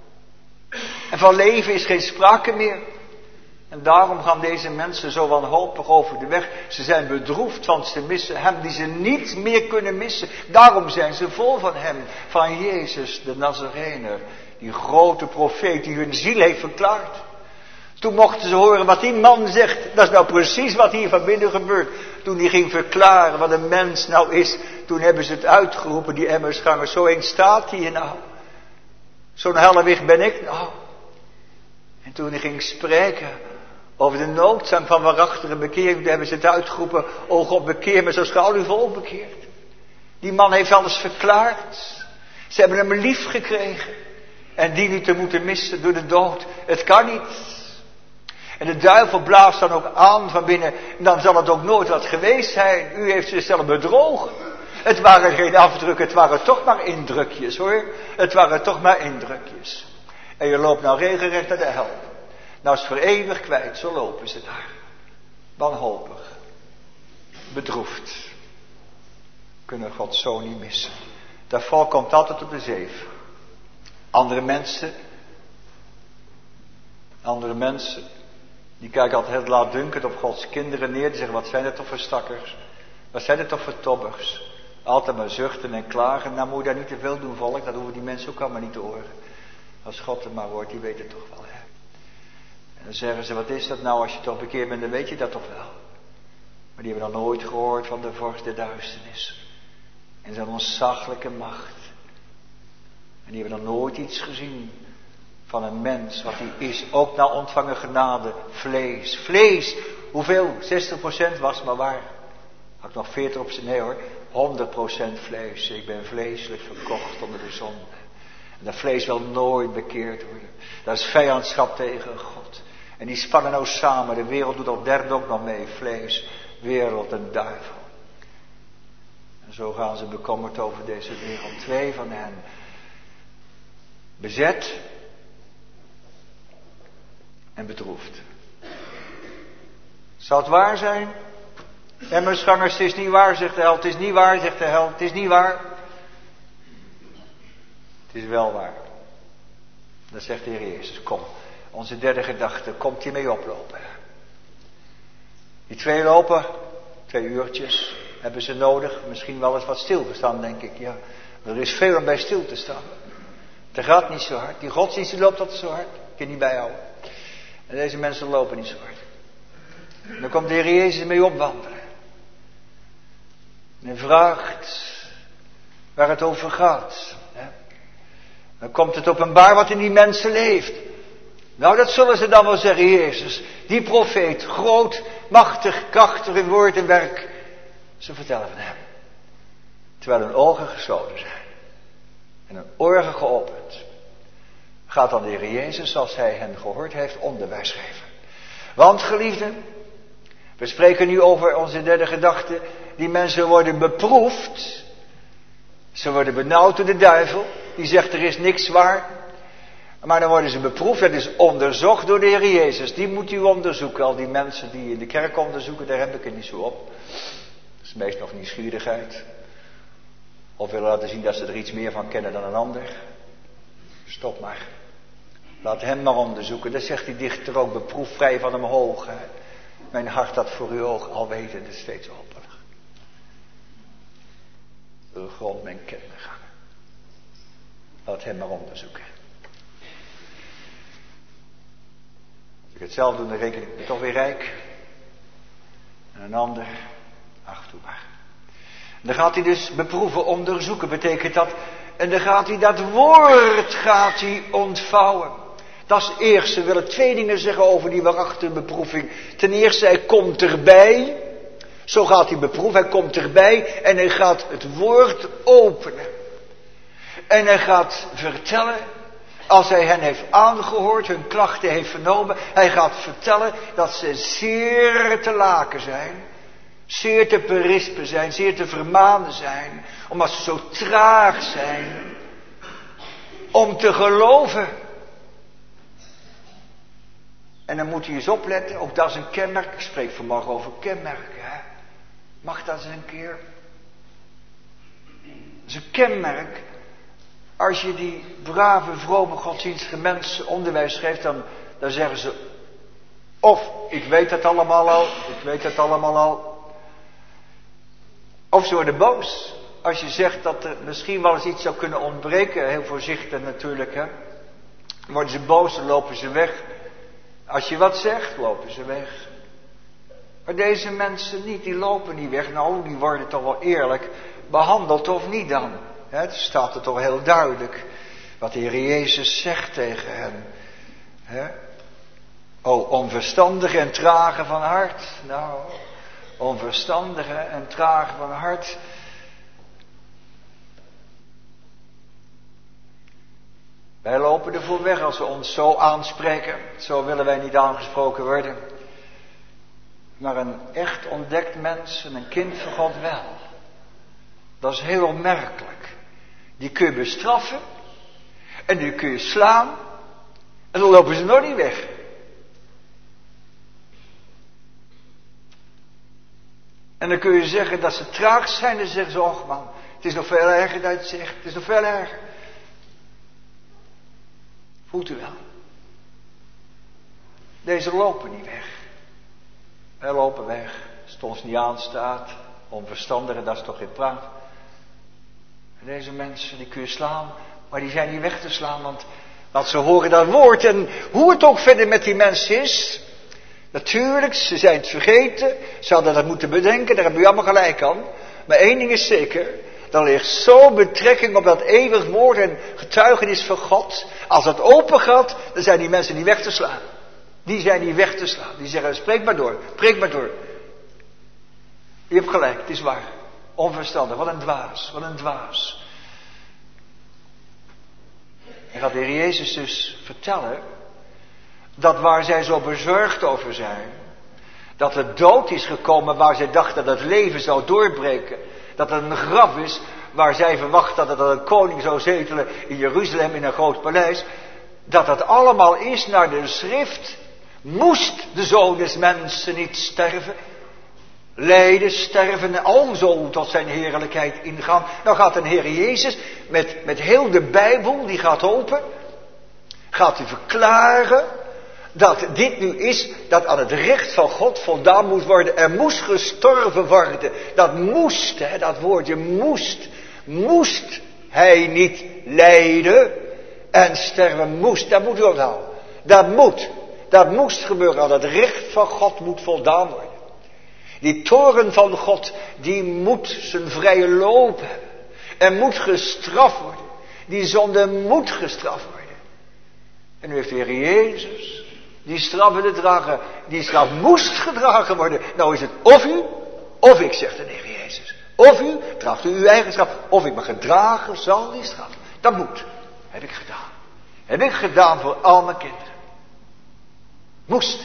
Speaker 2: En van leven is geen sprake meer. En daarom gaan deze mensen zo wanhopig over de weg. Ze zijn bedroefd, want ze missen hem die ze niet meer kunnen missen. Daarom zijn ze vol van hem, van Jezus de Nazarener. Die grote profeet die hun ziel heeft verklaard. Toen mochten ze horen wat die man zegt. Dat is nou precies wat hier van binnen gebeurt. Toen hij ging verklaren wat een mens nou is. Toen hebben ze het uitgeroepen, die Emmausgangers. Zo een staat hier nou. Zo'n hellewicht ben ik nou. En toen hij ging spreken over de noodzaak van waarachtige bekering, toen hebben ze het uitgeroepen. O God, bekeer me zoals gauw u vol bekeert. Die man heeft alles verklaard. Ze hebben hem lief gekregen. En die niet te moeten missen door de dood. Het kan niet. En de duivel blaast dan ook aan van binnen. En dan zal het ook nooit wat geweest zijn. U heeft zichzelf bedrogen. Het waren geen afdrukken, het waren toch maar indrukjes hoor. Het waren toch maar indrukjes. En je loopt nou regelrecht naar de hel. Nou is voor eeuwig kwijt, zo lopen ze daar. Wanhopig. Bedroefd. Kunnen God zo niet missen. Dat volk komt altijd op de zeef. Andere mensen. Andere mensen. Die kijken altijd heel laatdunkend op Gods kinderen neer. Die zeggen, wat zijn het toch voor stakkers. Wat zijn het toch voor tobbers. Altijd maar zuchten en klagen. Nou moet je daar niet te veel doen, volk. Dat hoeven die mensen ook allemaal niet te horen. Als God er maar hoort, die weet het toch wel. Hè? En dan zeggen ze, wat is dat nou als je toch bekeerd bent, dan weet je dat toch wel. Maar die hebben dan nooit gehoord van de vorst der duisternis. En zijn ontzaglijke macht. En die hebben nog nooit iets gezien van een mens, wat hij is. Ook na ontvangen genade, vlees. Vlees, hoeveel? zestig procent was maar waar. Had ik nog veertig procent? Nee hoor, honderd procent vlees. Ik ben vleeselijk verkocht onder de zonde. En dat vlees wil nooit bekeerd worden. Dat is vijandschap tegen God. En die spannen nou samen. De wereld doet al derde ook nog mee. Vlees, wereld en duivel. En zo gaan ze bekommerd over deze wereld. Twee van hen. Bezet. En bedroefd. Zou het waar zijn? Emmersgangers, het is niet waar, zegt de held. Het is niet waar, zegt de held. Het is niet waar. Het is wel waar. Dan zegt de Heer Jezus, kom. Onze derde gedachte, komt hij mee oplopen. Die twee lopen, twee uurtjes, hebben ze nodig. Misschien wel eens wat stilgestaan, denk ik. Ja, er is veel om bij stil te staan. Het gaat niet zo hard. Die godsdienst loopt altijd zo hard. Ik kan niet bijhouden. En deze mensen lopen niet zo hard. En dan komt de Heer Jezus mee opwandelen. En hij vraagt waar het over gaat. Dan komt het openbaar wat in die mensen leeft. Nou, dat zullen ze dan wel zeggen, Jezus. Die profeet, groot, machtig, krachtig in woord en werk. Ze vertellen van hem. Terwijl hun ogen gesloten zijn. En hun oren geopend. Gaat dan de Heer Jezus, zoals hij hen gehoord heeft, onderwijs geven. Want, geliefden, we spreken nu over onze derde gedachte. Die mensen worden beproefd. Ze worden benauwd door de duivel. Die zegt er is niks waar. Maar dan worden ze beproefd. Dat is onderzocht door de Heer Jezus. Die moet u onderzoeken. Al die mensen die in de kerk onderzoeken, daar heb ik het niet zo op. Dat is meestal nog nieuwsgierigheid. Of willen laten zien dat ze er iets meer van kennen dan een ander. Stop maar. Laat hem maar onderzoeken. Dat zegt die dichter ook. Beproef vrij van hem hoog. Hè. Mijn hart dat voor uw oog al weten het steeds open. De grond mijn kennis gaan. Laat hem maar onderzoeken. Als ik het zelf doe, dan reken ik me toch weer rijk. En een ander, ach toe maar. En dan gaat hij dus beproeven, onderzoeken, betekent dat. En dan gaat hij dat woord gaat hij ontvouwen. Dat is het eerste. We willen twee dingen zeggen over die waarachtige beproeving. Ten eerste, hij komt erbij. Zo gaat hij beproeven, hij komt erbij en hij gaat het woord openen. En hij gaat vertellen, als hij hen heeft aangehoord, hun klachten heeft vernomen, hij gaat vertellen dat ze zeer te laken zijn, zeer te berispen zijn, zeer te vermanen zijn, omdat ze zo traag zijn om te geloven. En dan moet hij eens opletten, ook dat is een kenmerk, ik spreek vanmorgen over kenmerken, hè. Mag dat eens een keer? Dat is een kenmerk. Als je die brave, vrome, godsdienstige mensen onderwijs geeft, dan, dan zeggen ze, of ik weet het allemaal al, ik weet het allemaal al. Of ze worden boos. Als je zegt dat er misschien wel eens iets zou kunnen ontbreken, heel voorzichtig natuurlijk, hè. Dan worden ze boos, dan lopen ze weg. Als je wat zegt, lopen ze weg. Maar deze mensen niet, die lopen niet weg. Nou, die worden toch wel eerlijk behandeld of niet dan? Het staat er toch heel duidelijk wat de Heer Jezus zegt tegen hen. He? O, onverstandige en trage van hart. Nou, onverstandige en trage van hart. Wij lopen ervoor weg als ze ons zo aanspreken. Zo willen wij niet aangesproken worden. Maar een echt ontdekt mens en een kind van God wel. Dat is heel opmerkelijk. Die kun je bestraffen. En die kun je slaan. En dan lopen ze nog niet weg. En dan kun je zeggen dat ze traag zijn. En dan zeggen ze, och man, het is nog veel erger dat je het zegt. Het is nog veel erger. Voelt u wel? Deze lopen niet weg. Wij lopen weg. Als het ons niet aanstaat. Onverstandigen, dat is toch geen praat. En deze mensen, die kun je slaan. Maar die zijn niet weg te slaan. Want, want ze horen dat woord. En hoe het ook verder met die mensen is. Natuurlijk, ze zijn het vergeten. Ze hadden dat moeten bedenken. Daar hebben we allemaal gelijk aan. Maar één ding is zeker. Dan ligt zo'n betrekking op dat eeuwig woord en getuigenis van God. Als dat open gaat, dan zijn die mensen niet weg te slaan. Die zijn niet weg te slaan. Die zeggen, spreek maar door, preek maar door. Je hebt gelijk, het is waar. Onverstandig, wat een dwaas, wat een dwaas. En gaat de Heer Jezus dus vertellen, dat waar zij zo bezorgd over zijn, dat de dood is gekomen waar zij dachten dat het leven zou doorbreken, dat het een graf is waar zij verwachten dat er een koning zou zetelen in Jeruzalem in een groot paleis, dat dat allemaal is naar de schrift. Moest de Zoon des Mensen niet sterven, lijden, sterven en alzo tot zijn heerlijkheid ingaan. Nou gaat de Heer Jezus met, met heel de Bijbel, die gaat open, gaat hij verklaren dat dit nu is, dat aan het recht van God voldaan moet worden. Er moest gestorven worden. Dat moest, hè, dat woordje moest. Moest hij niet lijden en sterven moest. Dat moet u onthouden. Dat moet. Dat moest gebeuren. Aan het recht van God moet voldaan worden. Die toorn van God, die moet zijn vrije loop hebben. Er moet gestraft worden. Die zonde moet gestraft worden. En nu heeft de Heer Jezus die straf willen dragen. Die straf moest gedragen worden. Nou is het of u, of ik, zegt de Heer Jezus. Of u, draagt u uw eigen straf. Of ik me gedragen zal die straf. Dat moet. Heb ik gedaan. Heb ik gedaan voor al mijn kinderen. Moest.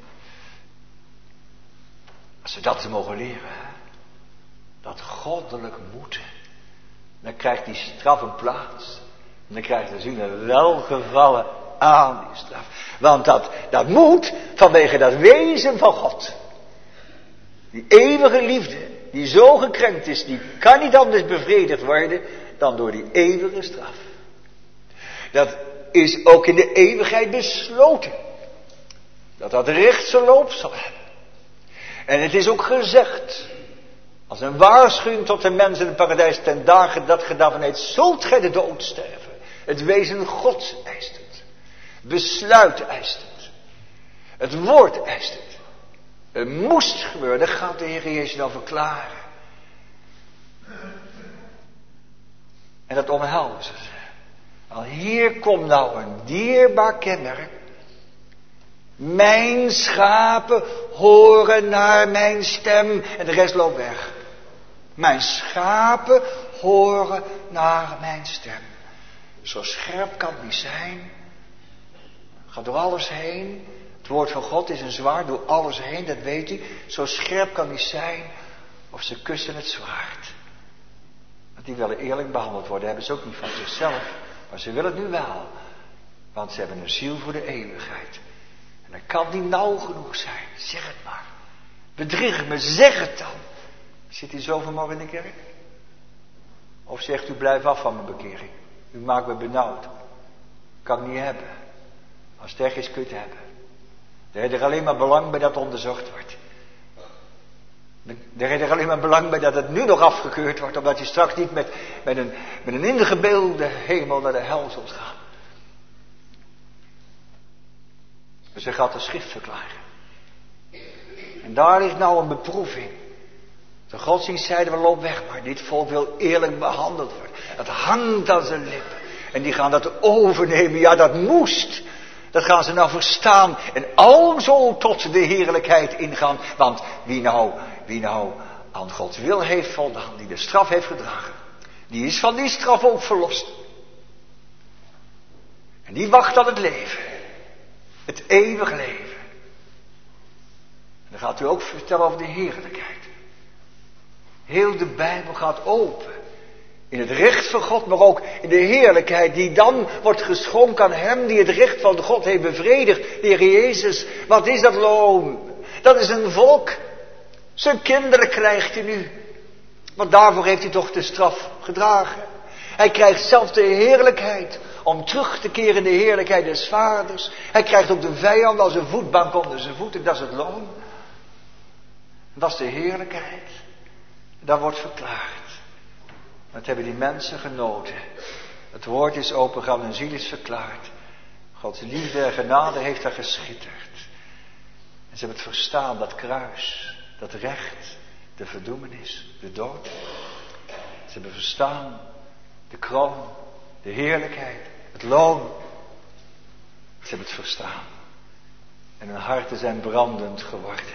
Speaker 2: Als we dat mogen leren, hè, dat goddelijk moeten, dan krijgt die straf een plaats. En dan krijgt de ziel welgevallen aan die straf. Want dat, dat moet vanwege dat wezen van God. Die eeuwige liefde, die zo gekrenkt is, die kan niet anders bevredigd worden dan door die eeuwige straf. Dat is ook in de eeuwigheid besloten. Dat dat rechtse loop zal hebben. En het is ook gezegd, als een waarschuwing tot de mensen in het paradijs, ten dagen dat ge daarvan eet, zult gij de dood sterven. Het wezen Gods eist het. Besluit eist het. Het woord eist het. Het moest gebeuren, dat gaat de Heer Jezus nou verklaren. En dat omhelzen ze. Al hier komt nou een dierbaar kenmerk. Mijn schapen horen naar mijn stem. En de rest loopt weg. Mijn schapen horen naar mijn stem. Zo scherp kan het niet zijn. Gaat door alles heen. Het woord van God is een zwaard door alles heen, dat weet u. Zo scherp kan het niet zijn. Of ze kussen het zwaard. Want die willen eerlijk behandeld worden. Hebben ze ook niet van zichzelf. Maar ze willen het nu wel. Want ze hebben een ziel voor de eeuwigheid. En dat kan niet nauw genoeg zijn. Zeg het maar. Bedrieg me, zeg het dan. Zit u zo vanmorgen in de kerk? Of zegt u, blijf af van mijn bekering. U maakt me benauwd. Kan ik niet hebben. Als het erg is, kun je het hebben. Daar heb je er alleen maar belang bij dat het onderzocht wordt. Daar heb je er alleen maar belang bij dat het nu nog afgekeurd wordt. Omdat je straks niet met, met, een, met een ingebeelde hemel naar de hel zult gaan. Dus hij gaat de schrift verklaren. En daar ligt nou een beproeving. De godsdienst zeiden we, loop weg, maar dit volk wil eerlijk behandeld worden. Dat hangt aan zijn lippen. En die gaan dat overnemen, ja dat moest. Dat gaan ze nou verstaan. En alzo tot de heerlijkheid ingaan. Want wie nou, wie nou aan Gods wil heeft voldaan, die de straf heeft gedragen, die is van die straf ook verlost. En die wacht aan het leven. Het eeuwige leven. En dan gaat u ook vertellen over de heerlijkheid. Heel de Bijbel gaat open. In het recht van God, maar ook in de heerlijkheid die dan wordt geschonken aan hem die het recht van God heeft bevredigd. De Heer Jezus, wat is dat loon? Dat is een volk. Zijn kinderen krijgt hij nu. Want daarvoor heeft hij toch de straf gedragen. Hij krijgt zelf de heerlijkheid om terug te keren in de heerlijkheid des vaders. Hij krijgt ook de vijand als een voetbank onder zijn voeten. Dat is het loon. Dat is de heerlijkheid. Dat wordt verklaard. Dat hebben die mensen genoten. Het woord is opengegaan en ziel is verklaard. Gods liefde en genade heeft daar geschitterd. En ze hebben het verstaan, dat kruis, dat recht, de verdoemenis, de dood. Ze hebben verstaan. De kroon, de heerlijkheid, het loon. Ze hebben het verstaan. En hun harten zijn brandend geworden.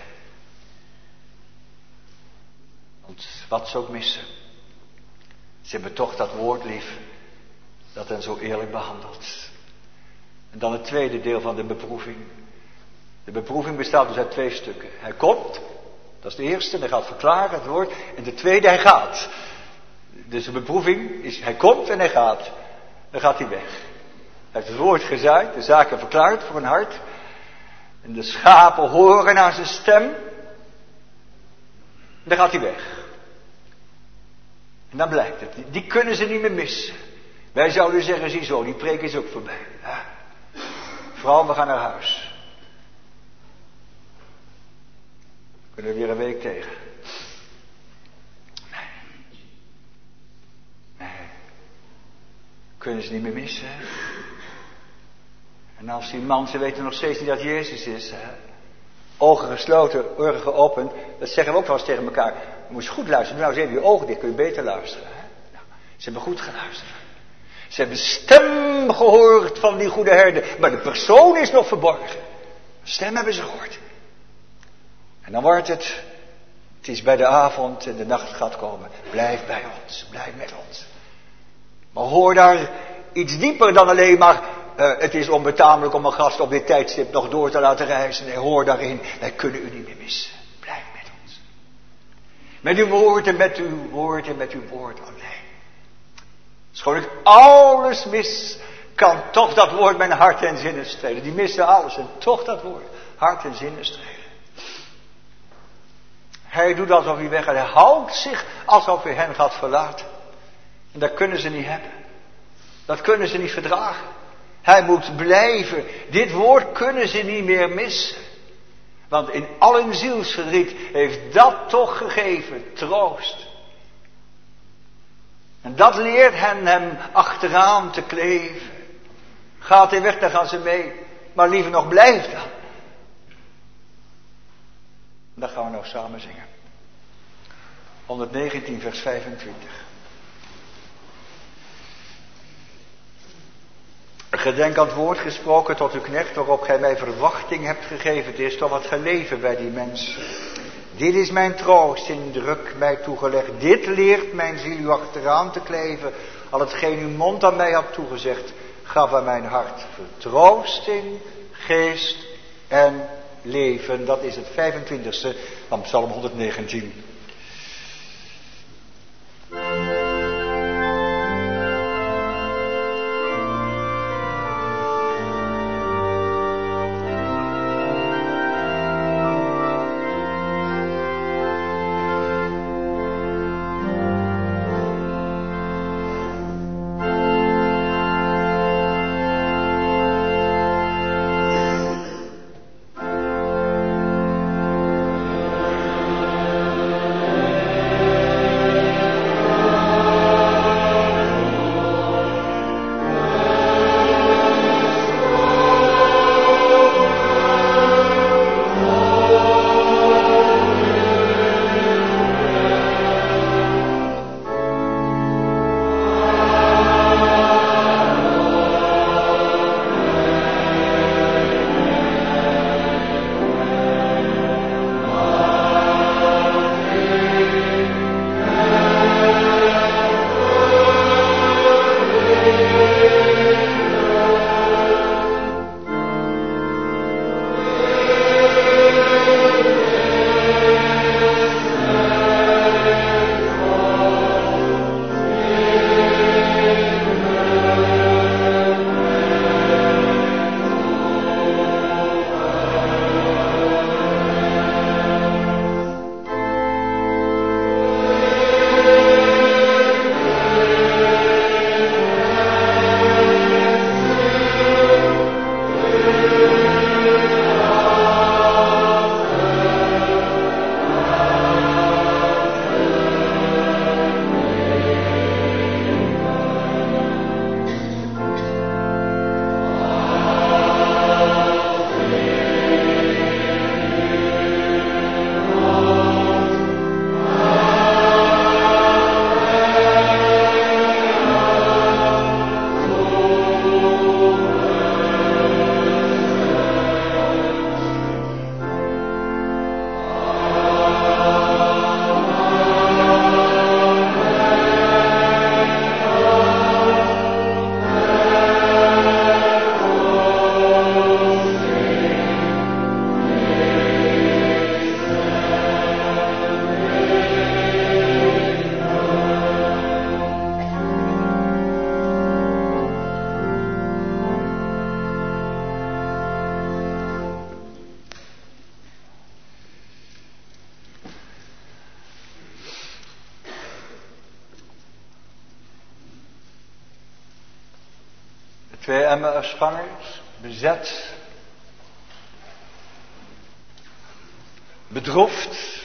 Speaker 2: Want wat ze ook missen. Ze hebben toch dat woord lief. Dat hen zo eerlijk behandelt. En dan het tweede deel van de beproeving. De beproeving bestaat dus uit twee stukken. Hij komt. Dat is de eerste. Hij gaat verklaren het woord. En de tweede, hij gaat. Dus de beproeving is, hij komt en hij gaat. Dan gaat hij weg. Hij heeft het woord gezaaid, de zaken verklaard voor een hart. En de schapen horen naar zijn stem. En dan gaat hij weg. En dan blijkt het, die kunnen ze niet meer missen. Wij zouden zeggen, ziezo, die preek is ook voorbij. Ja. Vrouw, we gaan naar huis. We kunnen weer een week tegen. Nee. Nee. Kunnen ze niet meer missen. Hè? En als die man, ze weten nog steeds niet dat Jezus is. Hè? Ogen gesloten, oren geopend. Dat zeggen we ook wel eens tegen elkaar. Je moet goed luisteren. Doe nou eens even je ogen dicht, kun je beter luisteren. Hè? Nou, ze hebben goed geluisterd. Ze hebben stem gehoord van die goede herder. Maar de persoon is nog verborgen. Stem hebben ze gehoord. En dan wordt het. Het is bij de avond en de nacht gaat komen. Blijf bij ons. Blijf met ons. Maar hoor daar iets dieper dan alleen maar. Uh, het is onbetamelijk om een gast op dit tijdstip nog door te laten reizen. Nee, hoor daarin. Wij kunnen u niet meer missen. Blijf met ons. Met uw woord en met uw woord en met uw woord alleen. Schoon ik alles mis, kan toch dat woord mijn hart en zinnen strelen. Die missen alles en toch dat woord hart en zinnen strelen. Hij doet alsof hij weg gaat. Hij houdt zich alsof hij hen gaat verlaten. En dat kunnen ze niet hebben. Dat kunnen ze niet verdragen. Hij moet blijven. Dit woord kunnen ze niet meer missen. Want in al hun zielsverdriet heeft dat toch gegeven. Troost. En dat leert hen hem achteraan te kleven. Gaat hij weg, dan gaan ze mee. Maar liever nog, blijf dan. Dan gaan we nog samen zingen. honderdnegentien vers vijfentwintig. Gedenk aan het woord gesproken tot uw knecht, waarop gij mij verwachting hebt gegeven. Het is toch wat geleven bij die mensen. Dit is mijn troost in druk mij toegelegd. Dit leert mijn ziel u achteraan te kleven. Al hetgeen uw mond aan mij had toegezegd, gaf aan mijn hart vertroosting, geest en leven. Dat is het vijfentwintigste van Psalm honderdnegentien. Twee Emmausgangers, bezet, bedroefd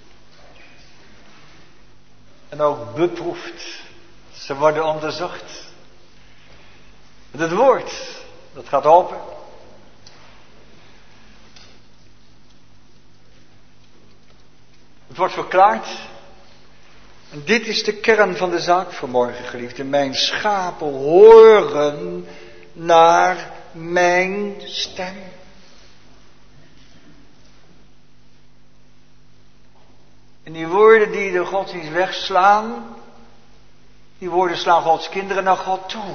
Speaker 2: en ook beproefd. Ze worden onderzocht. Met het woord, dat gaat open. Het wordt verklaard. En dit is de kern van de zaak vanmorgen, geliefden. Mijn schapen horen naar mijn stem. En die woorden die de godsdienst wegslaan, die woorden slaan Gods kinderen naar God toe.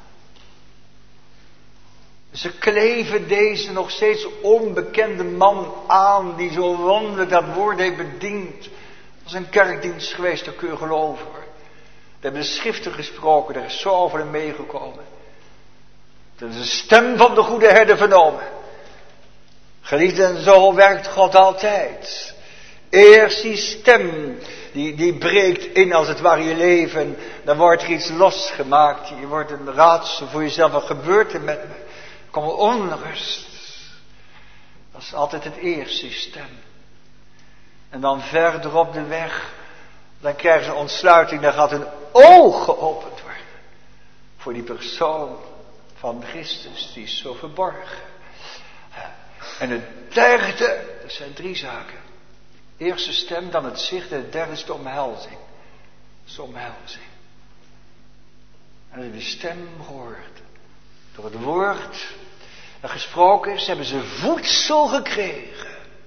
Speaker 2: Ze kleven deze nog steeds onbekende man aan, die zo wonderlijk dat woord heeft bediend. Als een kerkdienst geweest, daar kun je geloven hoor. We hebben de schriften gesproken, daar is zo over hem meegekomen. Er is de stem van de goede herder vernomen. Geliefden, zo werkt God altijd. Eerst die stem, die, die breekt in als het ware je leven. Dan wordt er iets losgemaakt. Je wordt een raadsel voor jezelf. Wat gebeurt er met me? Er komt onrust. Dat is altijd het eerste stem. En dan verder op de weg, dan krijgen ze een ontsluiting. Dan gaat hun oog geopend worden. Voor die persoon van Christus, die is zo verborgen. En het derde, dat zijn drie zaken. Eerste stem, dan het zicht en het derde is de omhelzing. Dat is de omhelzing. En als je die stem hoort, door het woord dat gesproken is, hebben ze voedsel gekregen.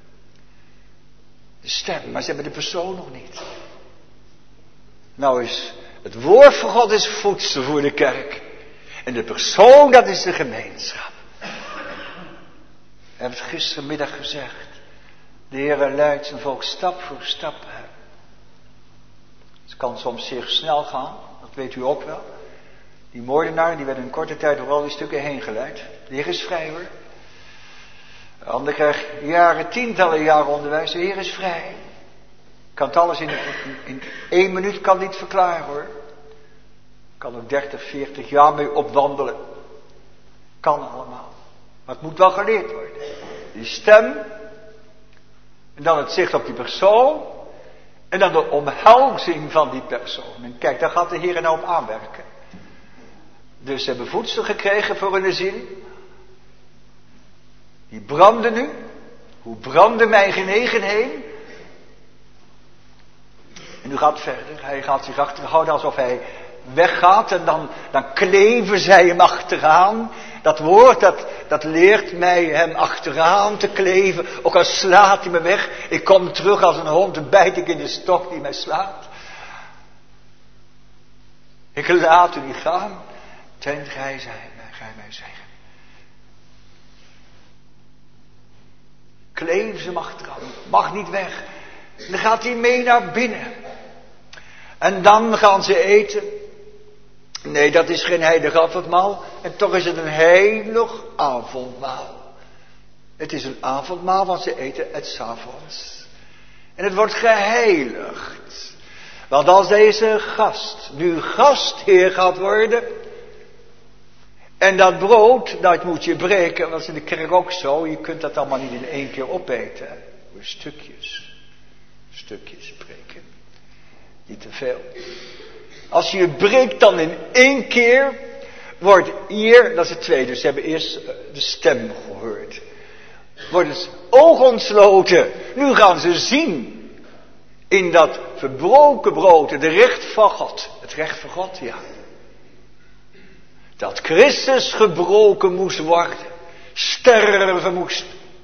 Speaker 2: De stem, maar ze hebben de persoon nog niet. Nou is het woord van God is voedsel voor de kerk. En de persoon, dat is de gemeenschap. We hebben het gistermiddag gezegd. De Heer leidt zijn volk stap voor stap. Het kan soms zeer snel gaan, dat weet u ook wel. Die moordenaar, die werd in een korte tijd door al die stukken heen geleid. De Heer is vrij hoor. De ander krijgt jaren, tientallen jaren onderwijs. De Heer is vrij. Kan het alles in, in, in één minuut kan niet verklaren hoor. Kan ook dertig, veertig jaar mee opwandelen. Kan allemaal. Maar het moet wel geleerd worden. Die stem. En dan het zicht op die persoon. En dan de omhelzing van die persoon. En kijk, daar gaat de Heer nou op aanwerken. Dus ze hebben voedsel gekregen voor hun ziel. Die branden nu. Hoe brandde mijn genegenheden? En nu gaat het verder. Hij gaat zich achterhouden alsof hij weggaat. En dan, dan kleven zij hem achteraan. Dat woord, dat, dat leert mij hem achteraan te kleven. Ook al slaat hij me weg. Ik kom terug als een hond. Dan bijt ik in de stok die mij slaat. Ik laat u niet gaan. Ten gij zij, gij mij zeggen. Kleef ze hem achteraan. Mag niet weg. En dan gaat hij mee naar binnen. En dan gaan ze eten. Nee, dat is geen heilig avondmaal. En toch is het een heilig avondmaal. Het is een avondmaal, want ze eten het 's avonds. En het wordt geheiligd. Want als deze gast nu gastheer gaat worden. En dat brood, dat moet je breken. Dat is in de kerk ook zo. Je kunt dat allemaal niet in één keer opeten. Voor stukjes. Stukjes breken. Niet te veel. Als je het breekt dan in één keer, wordt hier, dat is het tweede, dus ze hebben eerst de stem gehoord. Wordt het oog ontsloten. Nu gaan ze zien in dat verbroken brood, het recht van God. Het recht van God, ja. Dat Christus gebroken moest worden. Sterven moest.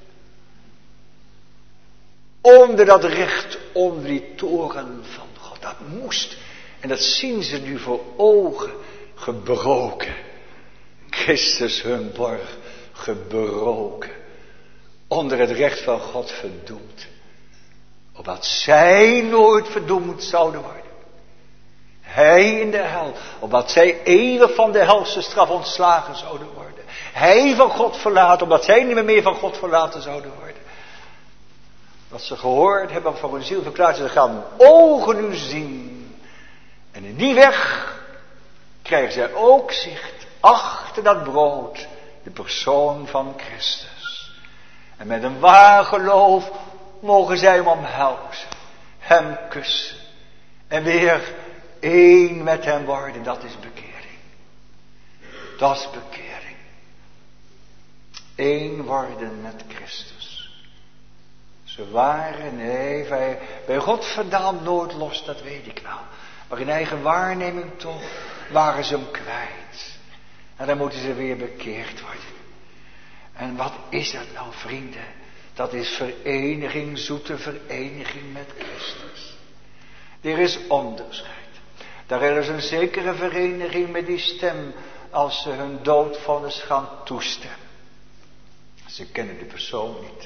Speaker 2: Onder dat recht, onder die toren van God. Dat moest. En dat zien ze nu voor ogen gebroken. Christus hun borg gebroken. Onder het recht van God verdoemd. Opdat zij nooit verdoemd zouden worden. Hij in de hel. Opdat zij eeuwig van de helse straf ontslagen zouden worden. Hij van God verlaten. Opdat zij niet meer, meer van God verlaten zouden worden. Wat ze gehoord hebben van hun ziel verklaard. Ze gaan hun ogen nu zien. En in die weg krijgen zij ook zicht. achter dat brood de persoon van Christus. En met een waar geloof mogen zij hem omhelzen, hem kussen en weer één met hem worden. Dat is bekering. Dat is bekering. Eén worden met Christus. Ze waren, nee, bij, bij God vandaan nooit los, dat weet ik wel. Maar in eigen waarneming toch waren ze hem kwijt. En dan moeten ze weer bekeerd worden. En wat is dat nou, vrienden? Dat is vereniging, zoete vereniging met Christus. Er is onderscheid. Daar is een zekere vereniging met die stem als ze hun doodvonnis gaan toestemmen. Ze kennen de persoon niet.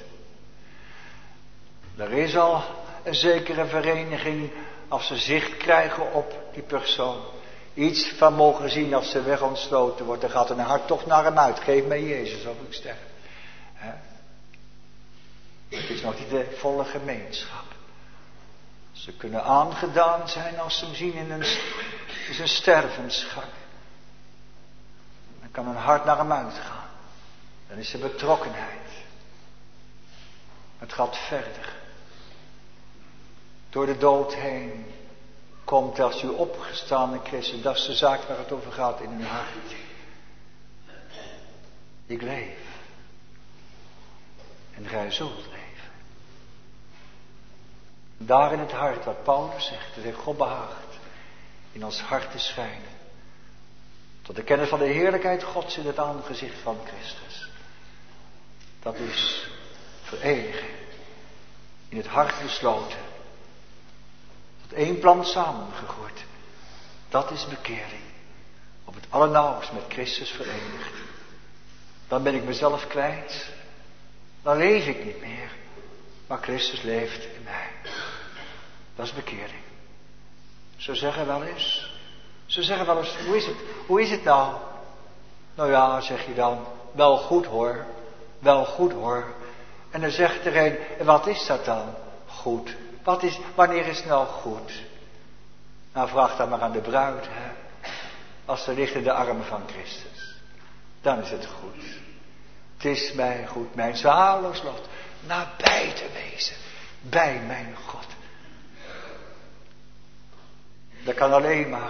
Speaker 2: Er is al een zekere vereniging als ze zicht krijgen op die persoon. Iets van mogen zien als ze wegontsloten wordt. Dan gaat hun hart toch naar hem uit. Geef mij Jezus of ik sterf. He? Het is nog niet de volle gemeenschap. Ze kunnen aangedaan zijn als ze hem zien in, een, in zijn stervensgang. Dan kan hun hart naar hem uitgaan. Dan is er betrokkenheid. Het gaat verder. Door de dood heen komt als u opgestaande Christus. Dat is de zaak waar het over gaat in uw hart. Ik leef. En gij zult leven. Daar in het hart, wat Paulus zegt, dat heeft God behaagd in ons hart te schijnen. Tot de kennis van de heerlijkheid Gods in het aangezicht van Christus. Dat is verenigen. In het hart besloten. Tot één plan samengegroeid. Dat is bekering. Op het allernauwst met Christus verenigd. Dan ben ik mezelf kwijt. Dan leef ik niet meer. Maar Christus leeft in mij. Dat is bekering. Ze zeggen wel eens. Ze zeggen wel eens, hoe is het? Hoe is het nou? Nou ja, zeg je dan. Wel goed hoor. Wel goed hoor. En dan zegt er een, en wat is dat dan? Goed. Wat is, wanneer is het nou goed? Nou, vraag dan maar aan de bruid, hè. Als ze ligt in de armen van Christus. Dan is het goed. Het is mij goed, mijn zalig lot, nabij te wezen. Bij mijn God. Dat kan alleen maar.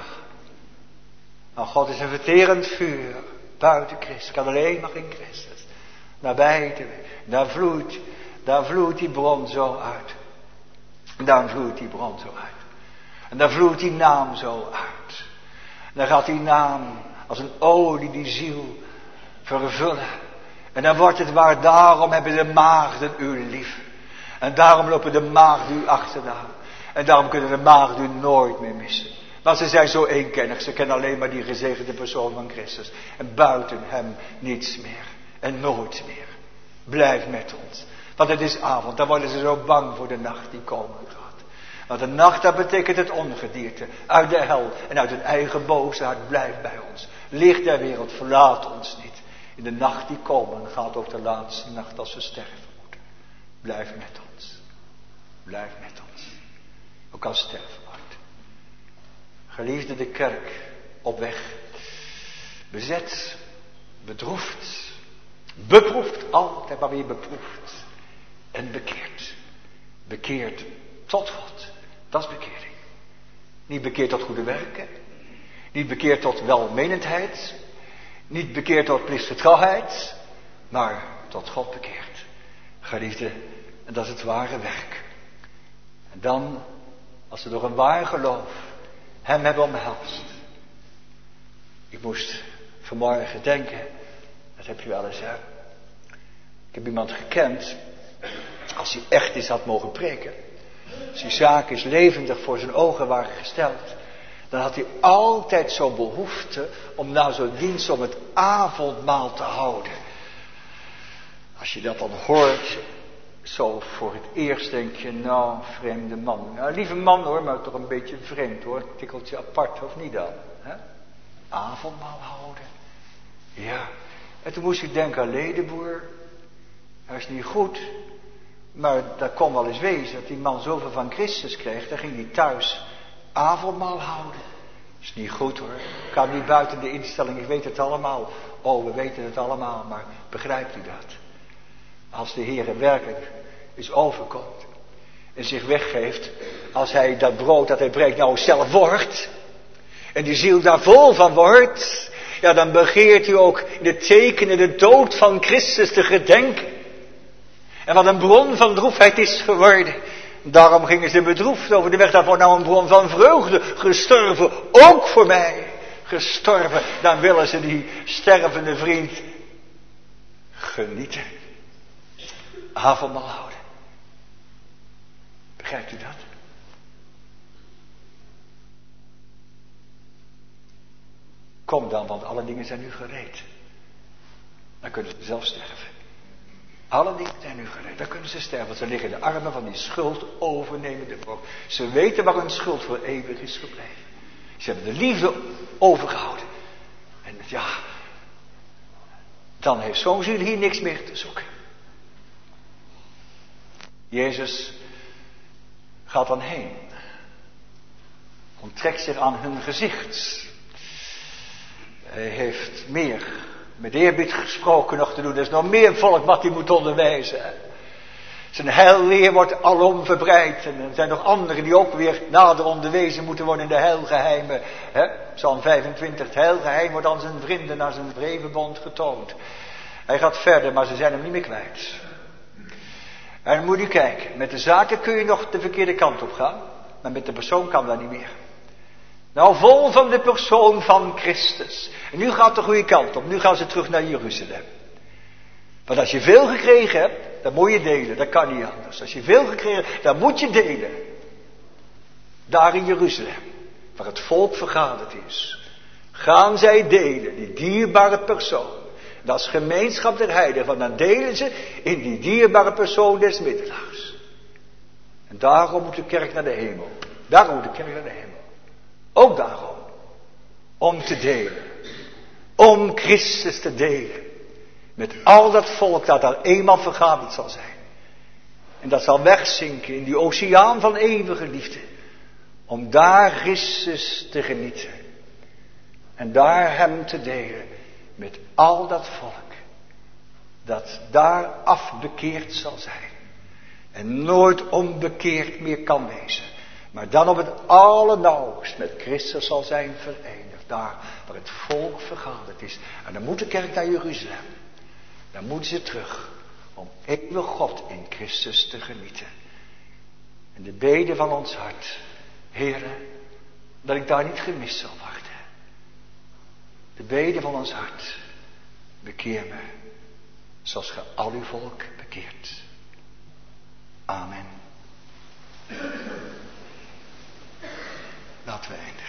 Speaker 2: Maar God is een verterend vuur. Buiten Christus. Kan alleen maar in Christus. Nabij te wezen. Daar vloeit, daar vloeit die bron zo uit. En daar vloeit die bron zo uit. En daar vloeit die naam zo uit. En dan gaat die naam als een olie die ziel vervullen. En dan wordt het waar, daarom hebben de maagden u lief. En daarom lopen de maagden u achterna. En daarom kunnen de maagden u nooit meer missen. Maar ze zijn zo eenkennig, ze kennen alleen maar die gezegende persoon van Christus. En buiten hem niets meer. En nooit meer. Blijf met ons. Want het is avond, dan worden ze zo bang voor de nacht die komen gaat. Want de nacht, dat betekent het ongedierte. Uit de hel en uit hun eigen boze hart, blijf bij ons. Licht der wereld, verlaat ons niet. In de nacht die komen gaat ook de laatste nacht als we sterven moeten. Blijf met ons. Blijf met ons. Ook als sterven wordt. Geliefde, de kerk op weg. Bezet. Bedroefd. Beproefd. Altijd maar weer beproefd. En bekeerd. Bekeerd tot God. Dat is bekering. Niet bekeerd tot goede werken. Niet bekeerd tot welmenendheid. Niet bekeerd tot plichtgetrouwheid. Maar tot God bekeerd. Geliefde, en dat is het ware werk. En dan, als we door een waar geloof hem hebben omhelst. Ik moest vanmorgen denken, dat heb je wel eens, hè. Ik heb iemand gekend, als hij echt is had mogen preken. Als die zaak is levendig voor zijn ogen waren gesteld. Dan had hij altijd zo'n behoefte om na zo'n dienst om het avondmaal te houden. Als je dat dan hoort, zo voor het eerst denk je, nou, vreemde man. Nou, lieve man hoor, maar toch een beetje vreemd hoor. Een tikkeltje apart, of niet dan? Hè? Avondmaal houden. Ja. En toen moest ik denken aan Ledeboer. Hij is niet goed. Maar dat kon wel eens wezen dat die man zoveel van Christus kreeg. Dan ging hij thuis avondmaal houden. Is niet goed hoor. Ik kan niet buiten de instelling, ik weet het allemaal. Oh, we weten het allemaal, maar begrijpt u dat? Als de Heer werkelijk eens overkomt en zich weggeeft, als hij dat brood dat hij breekt nou zelf wordt, en die ziel daar vol van wordt, ja, dan begeert u ook in de tekenen de dood van Christus te gedenken. En wat een bron van droefheid is geworden. Daarom gingen ze bedroefd over de weg daarvoor, nou een bron van vreugde, gestorven, ook voor mij, gestorven. Dan willen ze die stervende vriend genieten. Avondmaal houden. Begrijpt u dat? Kom dan, want alle dingen zijn nu gereed. Dan kunnen ze zelf sterven. Alle dingen zijn nu gereed. Dan kunnen ze sterven. Want ze liggen in de armen van die schuld overnemende vrouw. Ze weten waar hun schuld voor eeuwig is gebleven. Ze hebben de liefde overgehouden. En ja, dan heeft zo'n ziel hier niks meer te zoeken. Jezus gaat dan heen. Onttrekt zich aan hun gezicht. Hij heeft meer met eerbied gesproken nog te doen. Er is nog meer volk wat hij moet onderwijzen. Zijn heilleer wordt alom verbreid. En er zijn nog anderen die ook weer nader onderwezen moeten worden in de heilgeheimen. He? Psalm vijfentwintig, het heilgeheim wordt aan zijn vrienden naar zijn vredenbond getoond. Hij gaat verder, maar ze zijn hem niet meer kwijt. En dan moet u kijken, met de zaken kun je nog de verkeerde kant op gaan. Maar met de persoon kan dat niet meer. Nou, vol van de persoon van Christus. En nu gaat de goede kant op. Nu gaan ze terug naar Jeruzalem. Want als je veel gekregen hebt, dan moet je delen. Dat kan niet anders. Als je veel gekregen hebt, dan moet je delen. Daar in Jeruzalem, waar het volk vergaderd is, gaan zij delen, die dierbare persoon. Dat is gemeenschap der heiligen. Want dan delen ze in die dierbare persoon des middelaars. En daarom moet de kerk naar de hemel. Daarom moet de kerk naar de hemel. Ook daarom. Om te delen. Om Christus te delen. Met al dat volk dat daar eenmaal vergaderd zal zijn. En dat zal wegzinken in die oceaan van eeuwige liefde. Om daar Christus te genieten. En daar hem te delen. Met al dat volk. Dat daar afbekeerd zal zijn. En nooit onbekeerd meer kan wezen. Maar dan op het allernauwst met Christus zal zijn verenigd. Daar waar het volk vergaderd is. En dan moet de kerk naar Jeruzalem. Dan moeten ze terug. Om eeuwig God in Christus te genieten. En de bede van ons hart. Heere, dat ik daar niet gemist zal worden. De bede van ons hart. Bekeer me. Zoals ge al uw volk bekeert. Amen. Laten we eindigen.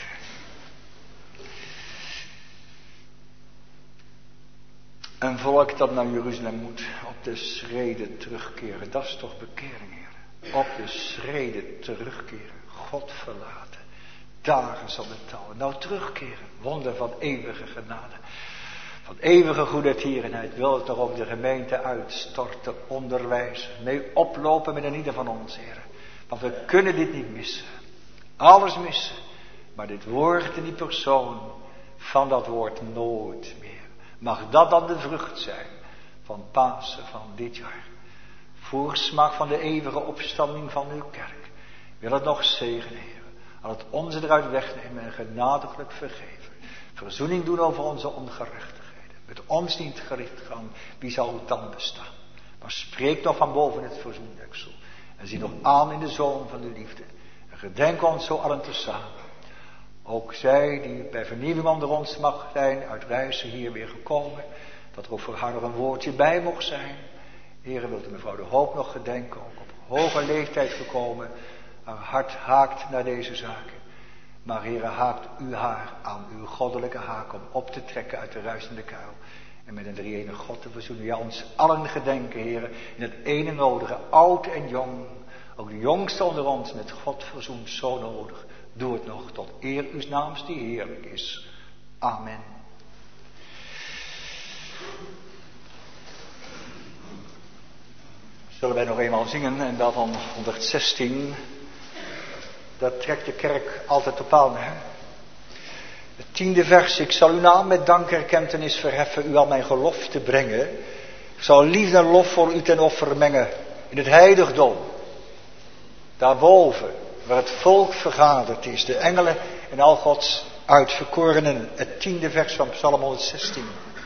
Speaker 2: Een volk dat naar Jeruzalem moet, op de schreden terugkeren. Dat is toch bekering, Heer. Op de schreden terugkeren. God verlaten. Dagen zal het touwen. Nou terugkeren. Wonder van eeuwige genade. Van eeuwige goedertierenheid wil het toch op de gemeente uitstorten, onderwijzen. Mee oplopen met een ieder van ons, Heer. Want we kunnen dit niet missen. Alles missen. Maar dit woord en die persoon van dat woord nooit meer. Mag dat dan de vrucht zijn van Pasen van dit jaar. Voorsmaak van de eeuwige opstanding van uw kerk. Wil het nog zegenen, Heer. Al het onze eruit wegnemen en genadiglijk vergeven. Verzoening doen over onze ongerechtigheden. Met ons niet gericht gaan, wie zal het dan bestaan? Maar spreek nog van boven het verzoendeksel. En zie nog aan in de zoon van de liefde. En gedenk ons zo allen tezamen. Ook zij die bij vernieuwing onder ons mag zijn, uit reizen hier weer gekomen. Dat er ook voor haar nog een woordje bij mocht zijn. Heren, wilt u mevrouw de Hoop nog gedenken, ook op hoge leeftijd gekomen. Haar hart haakt naar deze zaken. Maar Heren, haakt u haar aan uw goddelijke haak om op te trekken uit de ruisende kuil. En met een drie-enige God te verzoenen. Ja, ons allen gedenken, Heren, in het ene nodige, oud en jong. Ook de jongste onder ons met God verzoend, zo nodig. Doe het nog tot eer uw naams die heerlijk is. Amen. Zullen wij nog eenmaal zingen en dan van honderdzestien. Dat trekt de kerk altijd op aan, hè. Het tiende vers. Ik zal uw naam met dankerkentenis verheffen, u aan mijn gelofte brengen. Ik zal liefde en lof voor u ten offer mengen. In het heiligdom. Daarboven, waar het volk vergaderd is. De engelen en al Gods uitverkorenen. Het tiende vers van Psalm honderdzestien.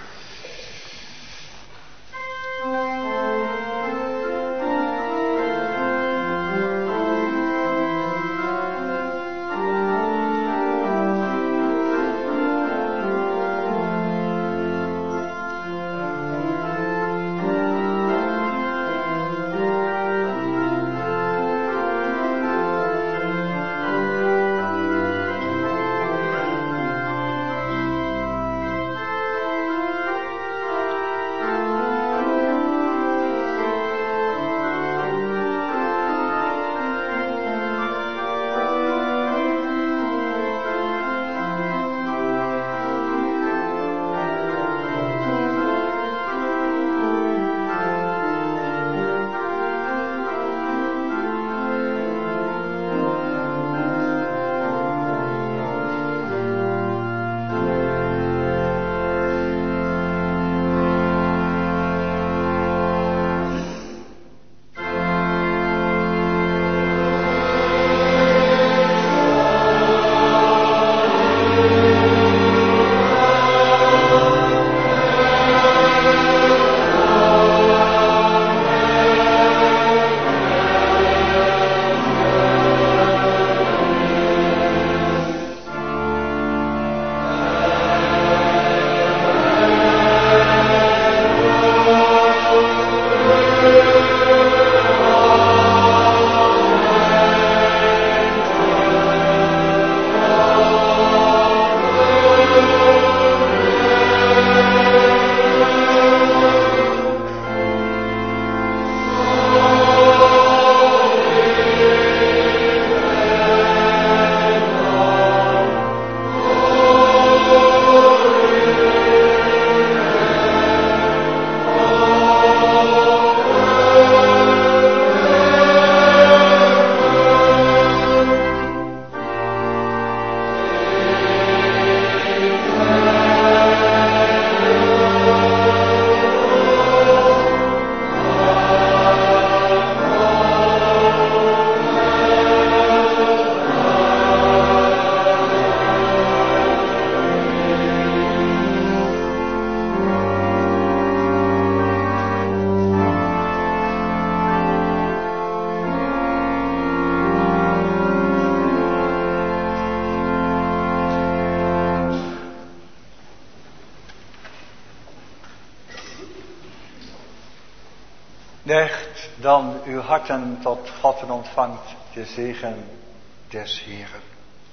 Speaker 2: Neigt dan uw harten tot God en ontvangt de zegen des Heeren.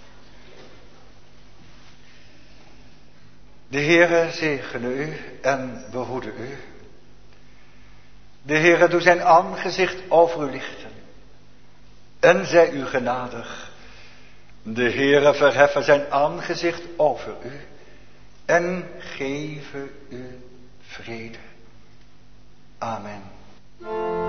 Speaker 2: De Heere zegene u en behoede u. De Heere doet zijn aangezicht over u lichten en zij u genadig. De Heere verheffen zijn aangezicht over u en geven u vrede. Amen.